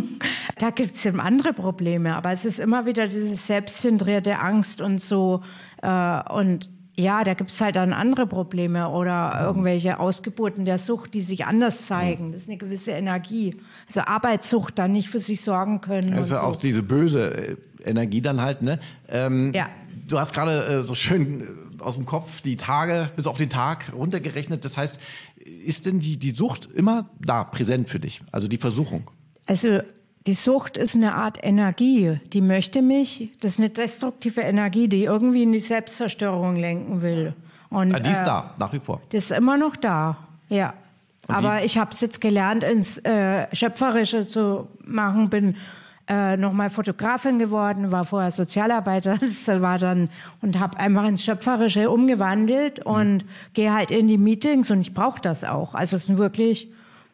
Da gibt's eben andere Probleme. Aber es ist immer wieder diese selbstzentrierte Angst und so. Äh, und ja, da gibt's halt dann andere Probleme oder irgendwelche Ausgeburten der Sucht, die sich anders zeigen. Das ist eine gewisse Energie. Also Arbeitssucht, dann nicht für sich sorgen können. Das ist ja so. auch diese böse Energie dann halt, ne? Ähm, ja. Du hast gerade äh, so schön äh, aus dem Kopf die Tage bis auf den Tag runtergerechnet. Das heißt, ist denn die, die Sucht immer da, präsent für dich? Also die Versuchung? Also die Sucht ist eine Art Energie, die möchte mich, das ist eine destruktive Energie, die irgendwie in die Selbstzerstörung lenken will. Und, ah, die ist äh, da, nach wie vor? Das ist immer noch da, ja. Und aber ich habe es jetzt gelernt, ins äh, Schöpferische zu machen, bin äh, nochmal Fotografin geworden, war vorher Sozialarbeiter, das war dann und habe einfach ins Schöpferische umgewandelt und mhm. gehe halt in die Meetings und ich brauche das auch. Also es sind wirklich,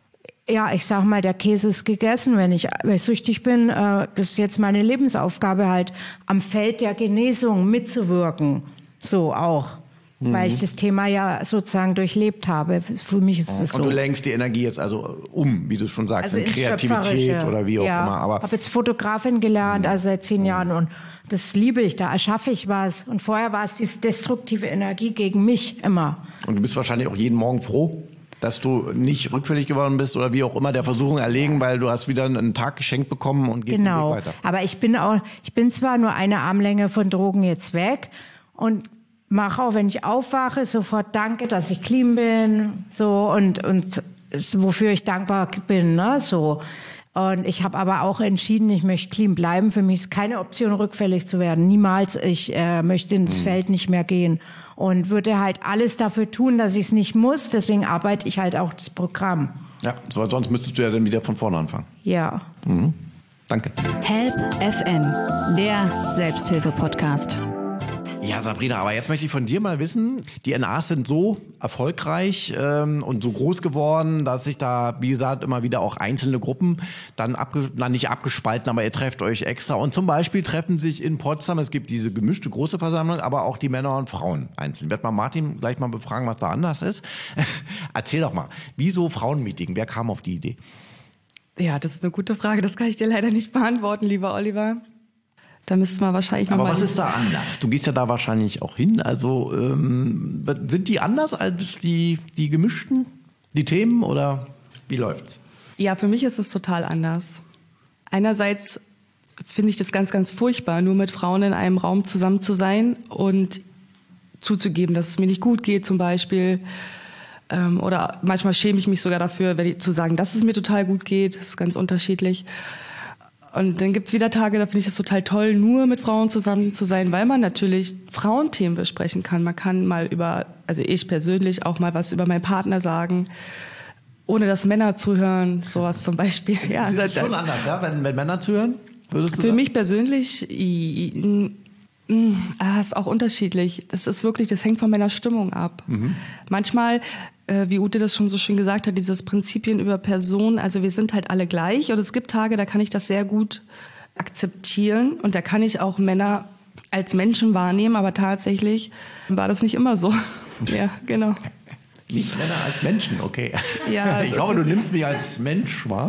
ja, ich sag mal, der Käse ist gegessen, wenn ich, wenn ich süchtig bin. Äh, das ist jetzt meine Lebensaufgabe halt, am Feld der Genesung mitzuwirken, so auch. Mhm. Weil ich das Thema ja sozusagen durchlebt habe. Für mich ist es so. Und du lenkst die Energie jetzt also um, wie du schon sagst, also in Kreativität oder wie auch ja. immer. Aber ich habe jetzt Fotografin gelernt, also seit zehn Jahren und das liebe ich, da erschaffe ich was. Und vorher war es diese destruktive Energie gegen mich immer. Und du bist wahrscheinlich auch jeden Morgen froh, dass du nicht rückfällig geworden bist oder wie auch immer der Versuchung erlegen, weil du hast wieder einen Tag geschenkt bekommen und gehst genau. den Weg weiter. Aber ich bin auch, ich bin zwar nur eine Armlänge von Drogen jetzt weg und mache auch, wenn ich aufwache, sofort danke, dass ich clean bin, so und und wofür ich dankbar bin, ne, so. Und ich habe aber auch entschieden, ich möchte clean bleiben. Für mich ist keine Option, rückfällig zu werden. Niemals. Ich äh, möchte ins mhm. Feld nicht mehr gehen und würde halt alles dafür tun, dass ich es nicht muss. Deswegen arbeite ich halt auch das Programm. Ja, sonst müsstest du ja dann wieder von vorne anfangen. Ja. Mhm. Danke. Help F M, der Selbsthilfe-Podcast. Ja, Sabrina, aber jetzt möchte ich von dir mal wissen, die N As sind so erfolgreich ähm, und so groß geworden, dass sich da, wie gesagt, immer wieder auch einzelne Gruppen dann, abge- na, nicht abgespalten, aber ihr trefft euch extra. Und zum Beispiel treffen sich in Potsdam, es gibt diese gemischte große Versammlung, aber auch die Männer und Frauen einzeln. Ich werde mal Martin gleich mal befragen, was da anders ist. Erzähl doch mal, wieso Frauenmeeting? Wer kam auf die Idee? Ja, das ist eine gute Frage. Das kann ich dir leider nicht beantworten, lieber Oliver. Da müssten wir wahrscheinlich noch Aber mal was ist da anders? Du gehst ja da wahrscheinlich auch hin. Also ähm, sind die anders als die, die gemischten, die Themen oder wie läuft's? Ja, für mich ist es total anders. Einerseits finde ich das ganz, ganz furchtbar, nur mit Frauen in einem Raum zusammen zu sein und zuzugeben, dass es mir nicht gut geht zum Beispiel. Ähm, oder manchmal schäme ich mich sogar dafür, wenn ich, zu sagen, dass es mir total gut geht. Das ist ganz unterschiedlich. Und dann gibt's wieder Tage, da finde ich es total toll, nur mit Frauen zusammen zu sein, weil man natürlich Frauenthemen besprechen kann. Man kann mal über, also ich persönlich auch mal was über meinen Partner sagen, ohne dass Männer zuhören, sowas zum Beispiel. Ja, das ist schon anders, ja, wenn, wenn Männer zuhören, würdest du Für sagen? mich persönlich, i, i, ah, ist auch unterschiedlich. Das ist wirklich, das hängt von meiner Stimmung ab. Mhm. Manchmal, äh, wie Ute das schon so schön gesagt hat, dieses Prinzipien über Personen, also wir sind halt alle gleich und es gibt Tage, da kann ich das sehr gut akzeptieren und da kann ich auch Männer als Menschen wahrnehmen, aber tatsächlich war das nicht immer so. Ja, genau. Nicht Männer als Menschen, okay. Ja, ich hoffe, du nimmst mich als Mensch wahr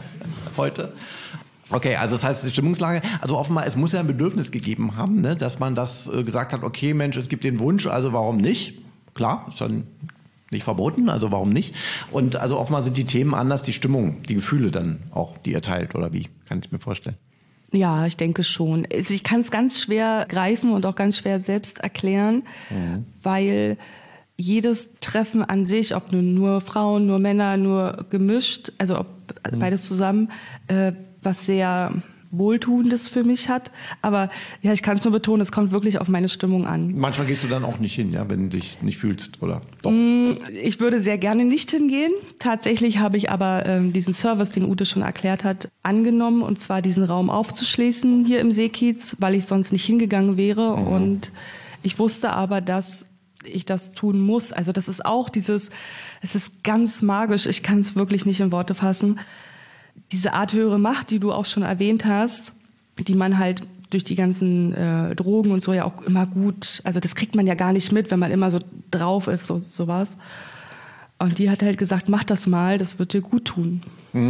heute. Okay, also das heißt, die Stimmungslage, also offenbar, es muss ja ein Bedürfnis gegeben haben, ne, dass man das äh, gesagt hat, okay, Mensch, es gibt den Wunsch, also warum nicht? Klar, ist dann nicht verboten, also warum nicht? Und also offenbar sind die Themen anders, die Stimmung, die Gefühle dann auch, die ihr teilt, oder wie? Kann ich mir vorstellen. Ja, ich denke schon. Also ich kann es ganz schwer greifen und auch ganz schwer selbst erklären, mhm. weil jedes Treffen an sich, ob nun nur Frauen, nur Männer, nur gemischt, also ob mhm. beides zusammen, äh, was sehr Wohltuendes für mich hat. Aber ja, ich kann es nur betonen, es kommt wirklich auf meine Stimmung an. Manchmal gehst du dann auch nicht hin, ja, wenn du dich nicht fühlst, oder doch? Ich würde sehr gerne nicht hingehen. Tatsächlich habe ich aber ähm, diesen Service, den Ute schon erklärt hat, angenommen, und zwar diesen Raum aufzuschließen hier im Seekiez, weil ich sonst nicht hingegangen wäre. Mhm. Und ich wusste aber, dass ich das tun muss. Also das ist auch dieses, es ist ganz magisch, ich kann es wirklich nicht in Worte fassen. Diese Art höhere Macht, die du auch schon erwähnt hast, die man halt durch die ganzen äh, Drogen und so ja auch immer gut, also das kriegt man ja gar nicht mit, wenn man immer so drauf ist, so sowas. Und die hat halt gesagt, mach das mal, das wird dir gut tun.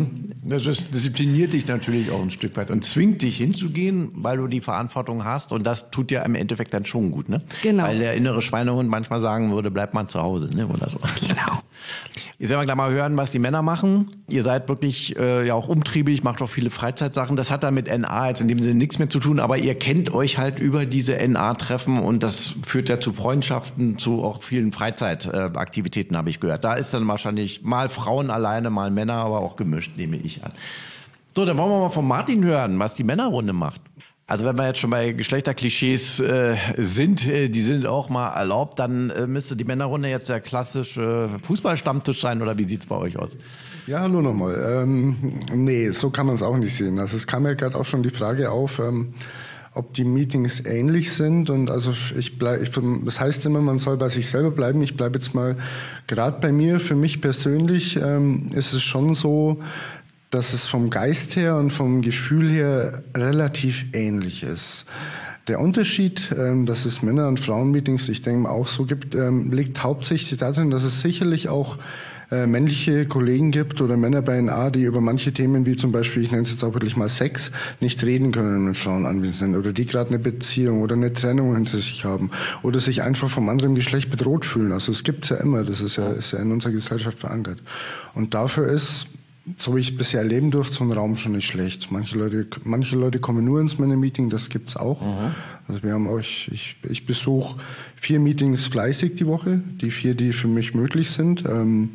Das ist, diszipliniert dich natürlich auch ein Stück weit und zwingt dich hinzugehen, weil du die Verantwortung hast, und das tut dir im Endeffekt dann schon gut, ne? Genau. Weil der innere Schweinehund manchmal sagen würde, bleib mal zu Hause, ne? Oder so. Genau. Jetzt werden wir gleich mal hören, was die Männer machen. Ihr seid wirklich äh, ja auch umtriebig, macht auch viele Freizeitsachen. Das hat dann mit N A jetzt in dem Sinne nichts mehr zu tun, aber ihr kennt euch halt über diese N A-Treffen und das führt ja zu Freundschaften, zu auch vielen Freizeitaktivitäten, äh, habe ich gehört. Da ist dann wahrscheinlich mal Frauen alleine, mal Männer, aber auch gemischt, nehme ich an. So, dann wollen wir mal von Martin hören, was die Männerrunde macht. Also wenn wir jetzt schon bei Geschlechterklischees äh, sind, äh, die sind auch mal erlaubt, dann äh, müsste die Männerrunde jetzt der klassische Fußballstammtisch sein, oder wie sieht's bei euch aus? Ja, hallo nochmal. Ähm, nee, so kann man es auch nicht sehen. Also es kam ja gerade auch schon die Frage auf, ähm, ob die Meetings ähnlich sind. Und also ich bleib, ich, das heißt immer, man soll bei sich selber bleiben. Ich bleibe jetzt mal gerade bei mir. Für mich persönlich ähm, ist es schon so, dass es vom Geist her und vom Gefühl her relativ ähnlich ist. Der Unterschied, ähm, dass es Männer- und Frauenmeetings, ich denke mal auch so gibt, ähm, liegt hauptsächlich darin, dass es sicherlich auch äh, männliche Kollegen gibt oder Männer bei N A, die über manche Themen wie zum Beispiel, ich nenne es jetzt auch wirklich mal Sex, nicht reden können, wenn Frauen anwesend sind, oder die gerade eine Beziehung oder eine Trennung hinter sich haben oder sich einfach vom anderen Geschlecht bedroht fühlen. Also es gibt's ja immer, das ist ja, ist ja in unserer Gesellschaft verankert. Und dafür ist, so wie ich es bisher erleben durfte, so ein Raum schon nicht schlecht. Manche Leute, manche Leute kommen nur ins Männer-Meeting, das gibt's auch. Mhm. Also wir haben euch, ich, ich besuche vier Meetings fleißig die Woche, die vier, die für mich möglich sind. Ähm,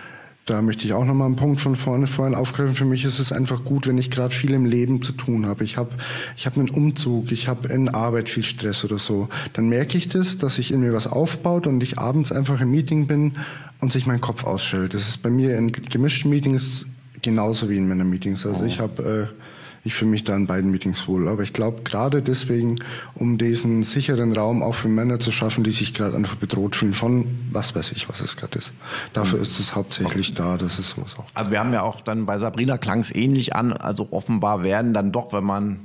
da möchte ich auch nochmal einen Punkt von vorne vorhin aufgreifen. Für mich ist es einfach gut, wenn ich gerade viel im Leben zu tun habe. Ich habe ich hab einen Umzug, ich habe in Arbeit viel Stress oder so. Dann merke ich das, dass sich in mir was aufbaut und ich abends einfach im Meeting bin und sich mein Kopf ausschaltet. Das ist bei mir in gemischten Meetings genauso wie in meinen Meetings. Also ich habe, äh, ich fühle mich da in beiden Meetings wohl. Aber ich glaube, gerade deswegen, um diesen sicheren Raum auch für Männer zu schaffen, die sich gerade einfach bedroht fühlen von, was weiß ich, was es gerade ist. Dafür mhm. ist es hauptsächlich okay. da, dass es sowas auch. Also wir haben ja auch dann bei Sabrina klang es ähnlich an. Also offenbar werden dann doch, wenn man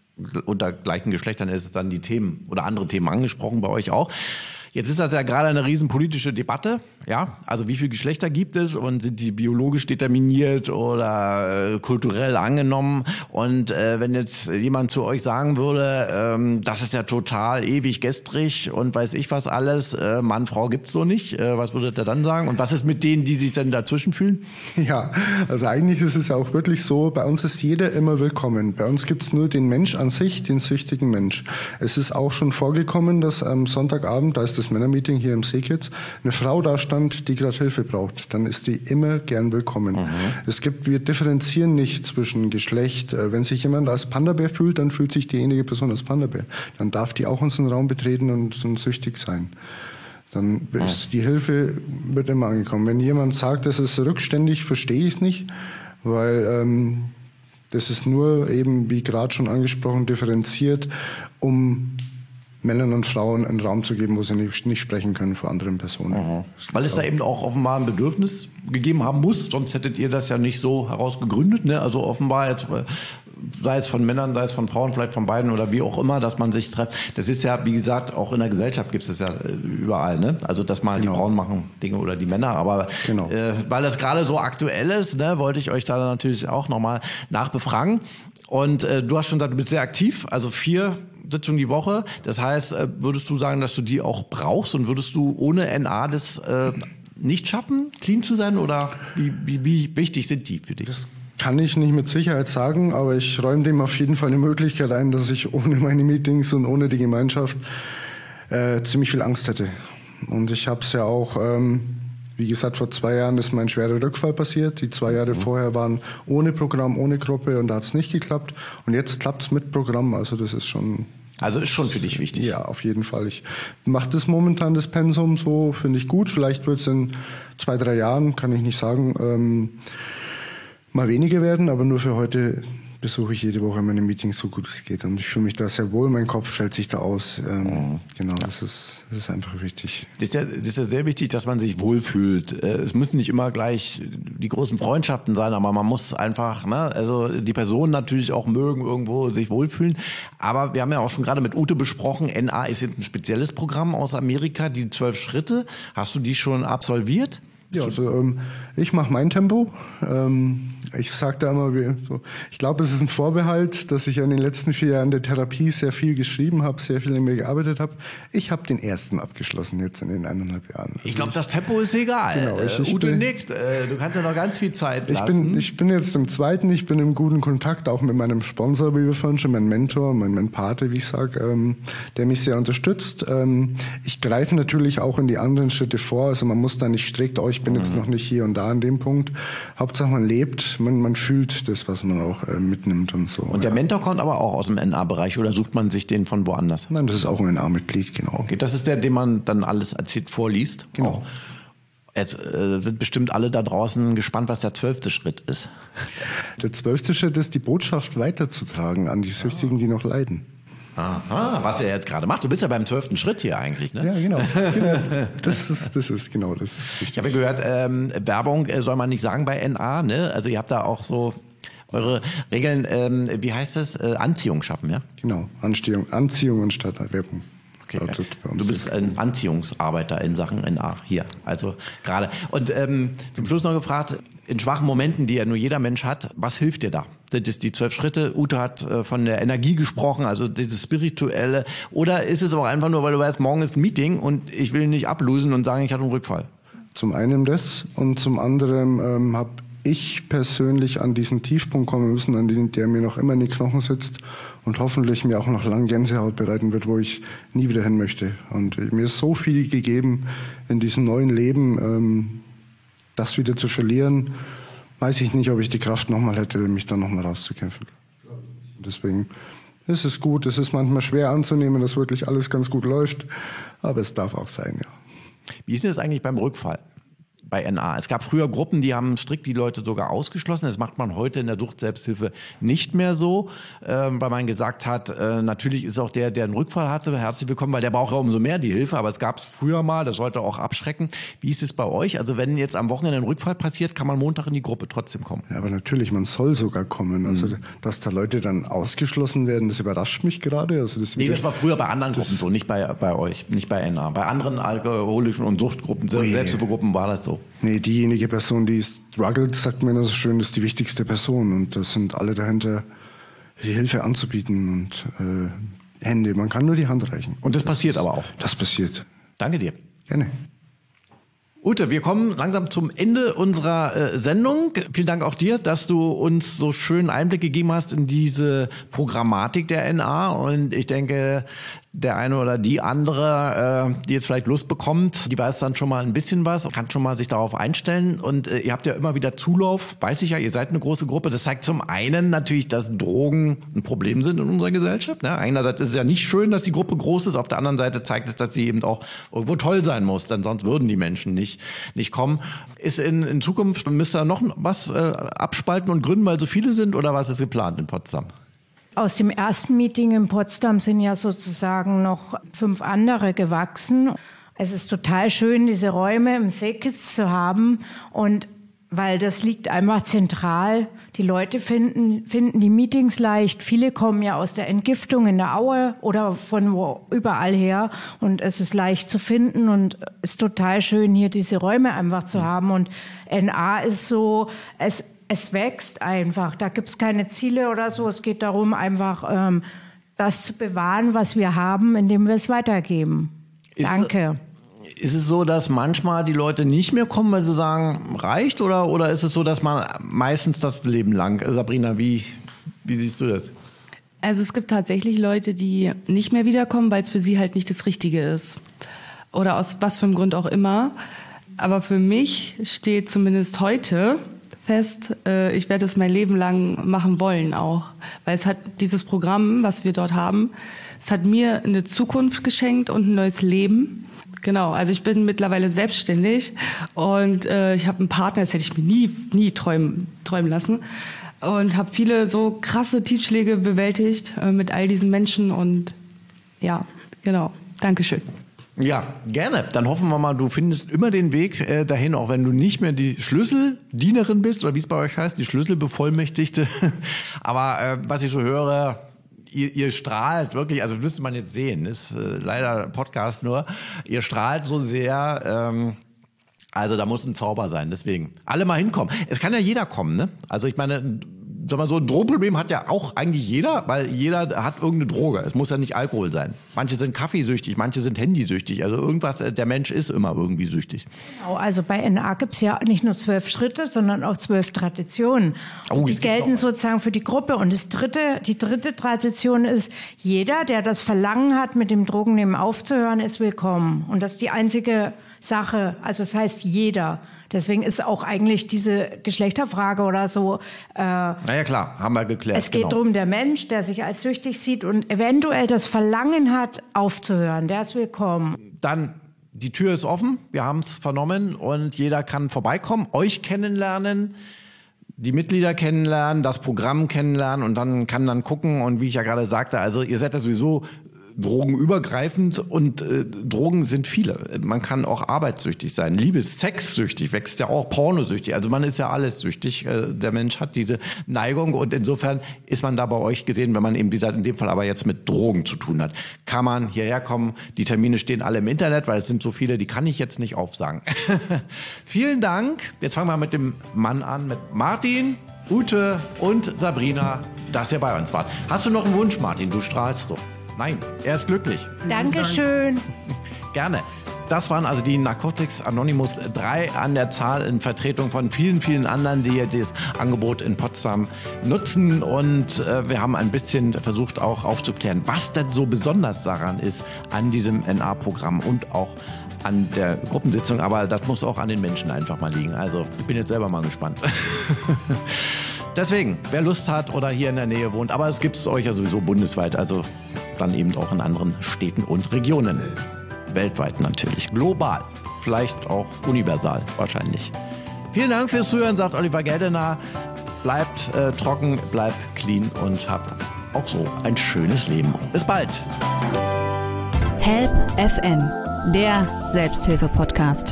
unter gleichen Geschlechtern ist, dann die Themen oder andere Themen angesprochen, bei euch auch. Jetzt ist das ja gerade eine riesen politische Debatte, ja. Also wie viele Geschlechter gibt es und sind die biologisch determiniert oder äh, kulturell angenommen? Und äh, wenn jetzt jemand zu euch sagen würde, ähm, das ist ja total ewig gestrig und weiß ich was alles, äh, Mann, Frau gibt's so nicht, äh, was würdet ihr dann sagen? Und was ist mit denen, die sich dann dazwischen fühlen? Ja, also eigentlich ist es auch wirklich so, bei uns ist jeder immer willkommen. Bei uns gibt's nur den Mensch an sich, den süchtigen Mensch. Es ist auch schon vorgekommen, dass am Sonntagabend, da ist das Männermeeting hier im Seekiez, eine Frau da stand, die gerade Hilfe braucht, dann ist die immer gern willkommen. Mhm. Es gibt, wir differenzieren nicht zwischen Geschlecht. Wenn sich jemand als Panda-Bär fühlt, dann fühlt sich diejenige Person als Panda-Bär. Dann darf die auch unseren Raum betreten und, und süchtig sein. Dann ist die Hilfe, wird immer angekommen. Wenn jemand sagt, das ist rückständig, verstehe ich es nicht, weil ähm, das ist nur eben, wie gerade schon angesprochen, differenziert, um Männern und Frauen einen Raum zu geben, wo sie nicht, nicht sprechen können vor anderen Personen. Mhm. Weil es da eben auch offenbar ein Bedürfnis gegeben haben muss, sonst hättet ihr das ja nicht so herausgegründet. Ne? Also offenbar jetzt sei es von Männern, sei es von Frauen, vielleicht von beiden oder wie auch immer, dass man sich trifft. Das ist ja, wie gesagt, auch in der Gesellschaft gibt es das ja überall, ne? Also, dass mal genau. die Frauen machen Dinge oder die Männer, aber genau. äh, weil das gerade so aktuell ist, ne, wollte ich euch da natürlich auch nochmal nachbefragen. Und äh, du hast schon gesagt, du bist sehr aktiv, also vier Sitzungen die Woche. Das heißt, äh, würdest du sagen, dass du die auch brauchst und würdest du ohne N A das äh, nicht schaffen, clean zu sein oder wie, wie, wie wichtig sind die für dich? Das kann ich nicht mit Sicherheit sagen, aber ich räume dem auf jeden Fall eine Möglichkeit ein, dass ich ohne meine Meetings und ohne die Gemeinschaft äh, ziemlich viel Angst hätte. Und ich habe es ja auch... Ähm, Wie gesagt, vor zwei Jahren ist mein schwerer Rückfall passiert. Die zwei Jahre mhm. vorher waren ohne Programm, ohne Gruppe und da hat es nicht geklappt. Und jetzt klappt es mit Programm, also das ist schon... Also ist schon für dich wichtig? Ja, auf jeden Fall. Ich mache das momentan, das Pensum, so finde ich gut. Vielleicht wird es in zwei, drei Jahren, kann ich nicht sagen, ähm, mal weniger werden, aber nur für heute besuche ich jede Woche meine Meetings so gut es geht. Und ich fühle mich da sehr wohl, mein Kopf stellt sich da aus. Ähm, mhm. Genau, ja. das, ist, das ist einfach wichtig. Das ist, ja, das ist ja sehr wichtig, dass man sich wohlfühlt. Es müssen nicht immer gleich die großen Freundschaften sein, aber man muss einfach, ne, also die Personen natürlich auch mögen, irgendwo sich wohlfühlen. Aber wir haben ja auch schon gerade mit Ute besprochen, N A ist ein spezielles Programm aus Amerika, die zwölf Schritte. Hast du die schon absolviert? Ja, also ähm, ich mache mein Tempo. Ähm, ich sage da immer, wie, so, ich glaube, es ist ein Vorbehalt, dass ich in den letzten vier Jahren der Therapie sehr viel geschrieben habe, sehr viel in mir gearbeitet habe. Ich habe den ersten abgeschlossen jetzt in den eineinhalb Jahren. Also ich glaube, das Tempo ist egal. Genau, ich, ich Ute bin, nickt. Äh, du kannst ja noch ganz viel Zeit lassen. Ich bin, ich bin jetzt im zweiten. Ich bin im guten Kontakt auch mit meinem Sponsor, wie wir vorhin schon, mein Mentor, mein, mein Pate, wie ich sage, ähm, der mich sehr unterstützt. Ähm, ich greife natürlich auch in die anderen Schritte vor. Also man muss da nicht strikt, oh, ich bin mhm. jetzt noch nicht hier und da an dem Punkt. Hauptsache man lebt, man, man fühlt das, was man auch äh, mitnimmt und so. Und der ja. Mentor kommt aber auch aus dem N A-Bereich oder sucht man sich den von woanders? Nein, das ist auch ein N A-Mitglied, genau. Okay, das ist der, den man dann alles erzählt, vorliest? Genau. Oh. Jetzt äh, sind bestimmt alle da draußen gespannt, was der zwölfte Schritt ist. Der zwölfte Schritt ist, die Botschaft weiterzutragen an die Süchtigen, die noch leiden. Aha, was er jetzt gerade macht. Du bist ja beim zwölften Schritt hier eigentlich, ne? Ja, genau. genau. Das ist, das ist genau das. Ich habe gehört, ähm, Werbung soll man nicht sagen bei N A, ne? Also ihr habt da auch so eure Regeln, ähm, wie heißt das? Äh, Anziehung schaffen, ja? Genau, Anziehung, Anziehung anstatt Werbung. Okay, du bist ein Anziehungsarbeiter in Sachen N A hier, also gerade. Und ähm, zum Schluss noch gefragt, in schwachen Momenten, die ja nur jeder Mensch hat, was hilft dir da? Sind es die zwölf Schritte? Ute hat äh, von der Energie gesprochen, also dieses Spirituelle. Oder ist es auch einfach nur, weil du weißt, morgen ist ein Meeting und ich will nicht ablosen und sagen, ich hatte einen Rückfall? Zum einen das und zum anderen ähm, habe ich persönlich an diesen Tiefpunkt kommen müssen, an den, der mir noch immer in die Knochen sitzt und hoffentlich mir auch noch lange Gänsehaut bereiten wird, wo ich nie wieder hin möchte. Und mir ist so viel gegeben in diesem neuen Leben, ähm, das wieder zu verlieren, weiß ich nicht, ob ich die Kraft nochmal hätte, mich da nochmal rauszukämpfen. Deswegen ist es gut, es ist manchmal schwer anzunehmen, dass wirklich alles ganz gut läuft, aber es darf auch sein, ja. Wie ist es eigentlich beim Rückfall bei N A? Es gab früher Gruppen, die haben strikt die Leute sogar ausgeschlossen. Das macht man heute in der Sucht-Selbsthilfe nicht mehr so, ähm, weil man gesagt hat, äh, natürlich ist auch der, der einen Rückfall hatte, herzlich willkommen, weil der braucht ja umso mehr die Hilfe, aber es gab es früher mal, das sollte auch abschrecken. Wie ist es bei euch? Also wenn jetzt am Wochenende ein Rückfall passiert, kann man Montag in die Gruppe trotzdem kommen? Ja, aber natürlich, man soll sogar kommen. Also, mhm. dass da Leute dann ausgeschlossen werden, das überrascht mich gerade. Also das nee, das war früher bei anderen Gruppen so, nicht bei, bei euch, nicht bei N A. Bei anderen alkoholischen und Suchtgruppen, oh Selbsthilfegruppen war das so. Nee, diejenige Person, die struggelt, sagt mir immer so schön, ist die wichtigste Person. Und da sind alle dahinter, die Hilfe anzubieten und äh, Hände. Man kann nur die Hand reichen. Und das passiert aber auch? Das passiert. Danke dir. Gerne. Ute, wir kommen langsam zum Ende unserer äh, Sendung. Vielen Dank auch dir, dass du uns so schön Einblick gegeben hast in diese Programmatik der N A. Und ich denke, der eine oder die andere, äh, die jetzt vielleicht Lust bekommt, die weiß dann schon mal ein bisschen was, kann schon mal sich darauf einstellen. Und äh, ihr habt ja immer wieder Zulauf, weiß ich ja, ihr seid eine große Gruppe. Das zeigt zum einen natürlich, dass Drogen ein Problem sind in unserer Gesellschaft. Ne? Einerseits ist es ja nicht schön, dass die Gruppe groß ist, auf der anderen Seite zeigt es, dass sie eben auch irgendwo toll sein muss, denn sonst würden die Menschen nicht, nicht kommen. Ist in, in Zukunft, müsst ihr noch was äh, abspalten und gründen, weil so viele sind, oder was ist geplant in Potsdam? Aus dem ersten Meeting in Potsdam sind ja sozusagen noch fünf andere gewachsen. Es ist total schön, diese Räume im Seekitz zu haben. Und weil das liegt einfach zentral. Die Leute finden, finden die Meetings leicht. Viele kommen ja aus der Entgiftung in der Aue oder von wo überall her. Und es ist leicht zu finden und es ist total schön, hier diese Räume einfach zu haben. Und N A ist so, es, es wächst einfach. Da gibt es keine Ziele oder so. Es geht darum, einfach ähm, das zu bewahren, was wir haben, indem wir es weitergeben. Ist Danke. Es Ist es so, dass manchmal die Leute nicht mehr kommen, weil sie sagen, reicht? Oder, oder ist es so, dass man meistens das Leben lang? Sabrina, wie, wie siehst du das? Also es gibt tatsächlich Leute, die nicht mehr wiederkommen, weil es für sie halt nicht das Richtige ist. Oder aus was für einem Grund auch immer. Aber für mich steht zumindest heute fest, äh, ich werde es mein Leben lang machen wollen auch. Weil es hat dieses Programm, was wir dort haben, es hat mir eine Zukunft geschenkt und ein neues Leben. Genau, also ich bin mittlerweile selbstständig und äh, ich habe einen Partner, das hätte ich mir nie, nie träumen, träumen lassen. Und habe viele so krasse Tiefschläge bewältigt äh, mit all diesen Menschen und ja, genau, Dankeschön. Ja, gerne. Dann hoffen wir mal, du findest immer den Weg äh, dahin, auch wenn du nicht mehr die Schlüsseldienerin bist oder wie es bei euch heißt, die Schlüsselbevollmächtigte. Aber äh, was ich so höre, Ihr, ihr strahlt wirklich, also müsste man jetzt sehen, ist äh, leider Podcast nur, ihr strahlt so sehr, ähm, also da muss ein Zauber sein, deswegen alle mal hinkommen. Es kann ja jeder kommen, ne? Also ich meine, sag mal so, ein Drogenproblem hat ja auch eigentlich jeder, weil jeder hat irgendeine Droge. Es muss ja nicht Alkohol sein. Manche sind kaffeesüchtig, manche sind handysüchtig. Also irgendwas, der Mensch ist immer irgendwie süchtig. Genau, also bei N A gibt es ja nicht nur zwölf Schritte, sondern auch zwölf Traditionen. Oh, die gelten sozusagen für die Gruppe. Und das dritte, die dritte Tradition ist, jeder, der das Verlangen hat, mit dem Drogennehmen aufzuhören, ist willkommen. Und das ist die einzige Sache. Also das heißt jeder. Deswegen ist auch eigentlich diese Geschlechterfrage oder so. Äh, naja, klar, haben wir geklärt. Es geht genau. darum, der Mensch, der sich als süchtig sieht und eventuell das Verlangen hat, aufzuhören, der ist willkommen. Dann, die Tür ist offen, wir haben es vernommen und jeder kann vorbeikommen, euch kennenlernen, die Mitglieder kennenlernen, das Programm kennenlernen und dann kann dann gucken und wie ich ja gerade sagte, also ihr seid ja sowieso drogenübergreifend und äh, Drogen sind viele. Man kann auch arbeitssüchtig sein. Liebes, sexsüchtig wächst ja auch, pornosüchtig. Also man ist ja alles süchtig. Äh, der Mensch hat diese Neigung und insofern ist man da bei euch gesehen, wenn man eben, wie gesagt, in dem Fall aber jetzt mit Drogen zu tun hat. Kann man hierher kommen. Die Termine stehen alle im Internet, weil es sind so viele, die kann ich jetzt nicht aufsagen. Vielen Dank. Jetzt fangen wir mit dem Mann an, mit Martin, Ute und Sabrina, dass ihr bei uns wart. Hast du noch einen Wunsch, Martin? Du strahlst doch. Nein, er ist glücklich. Dankeschön. Gerne. Das waren also die Narcotics Anonymous, drei an der Zahl in Vertretung von vielen, vielen anderen, die das Angebot in Potsdam nutzen. Und äh, wir haben ein bisschen versucht auch aufzuklären, was denn so besonders daran ist an diesem N A-Programm und auch an der Gruppensitzung. Aber das muss auch an den Menschen einfach mal liegen. Also ich bin jetzt selber mal gespannt. Deswegen, wer Lust hat oder hier in der Nähe wohnt, aber es gibt es euch ja sowieso bundesweit, also dann eben auch in anderen Städten und Regionen. Weltweit natürlich, global, vielleicht auch universal wahrscheinlich. Vielen Dank fürs Zuhören, sagt Oliver Geldener. Bleibt äh, trocken, bleibt clean und habt auch so ein schönes Leben. Bis bald. Help F M, der Selbsthilfe-Podcast.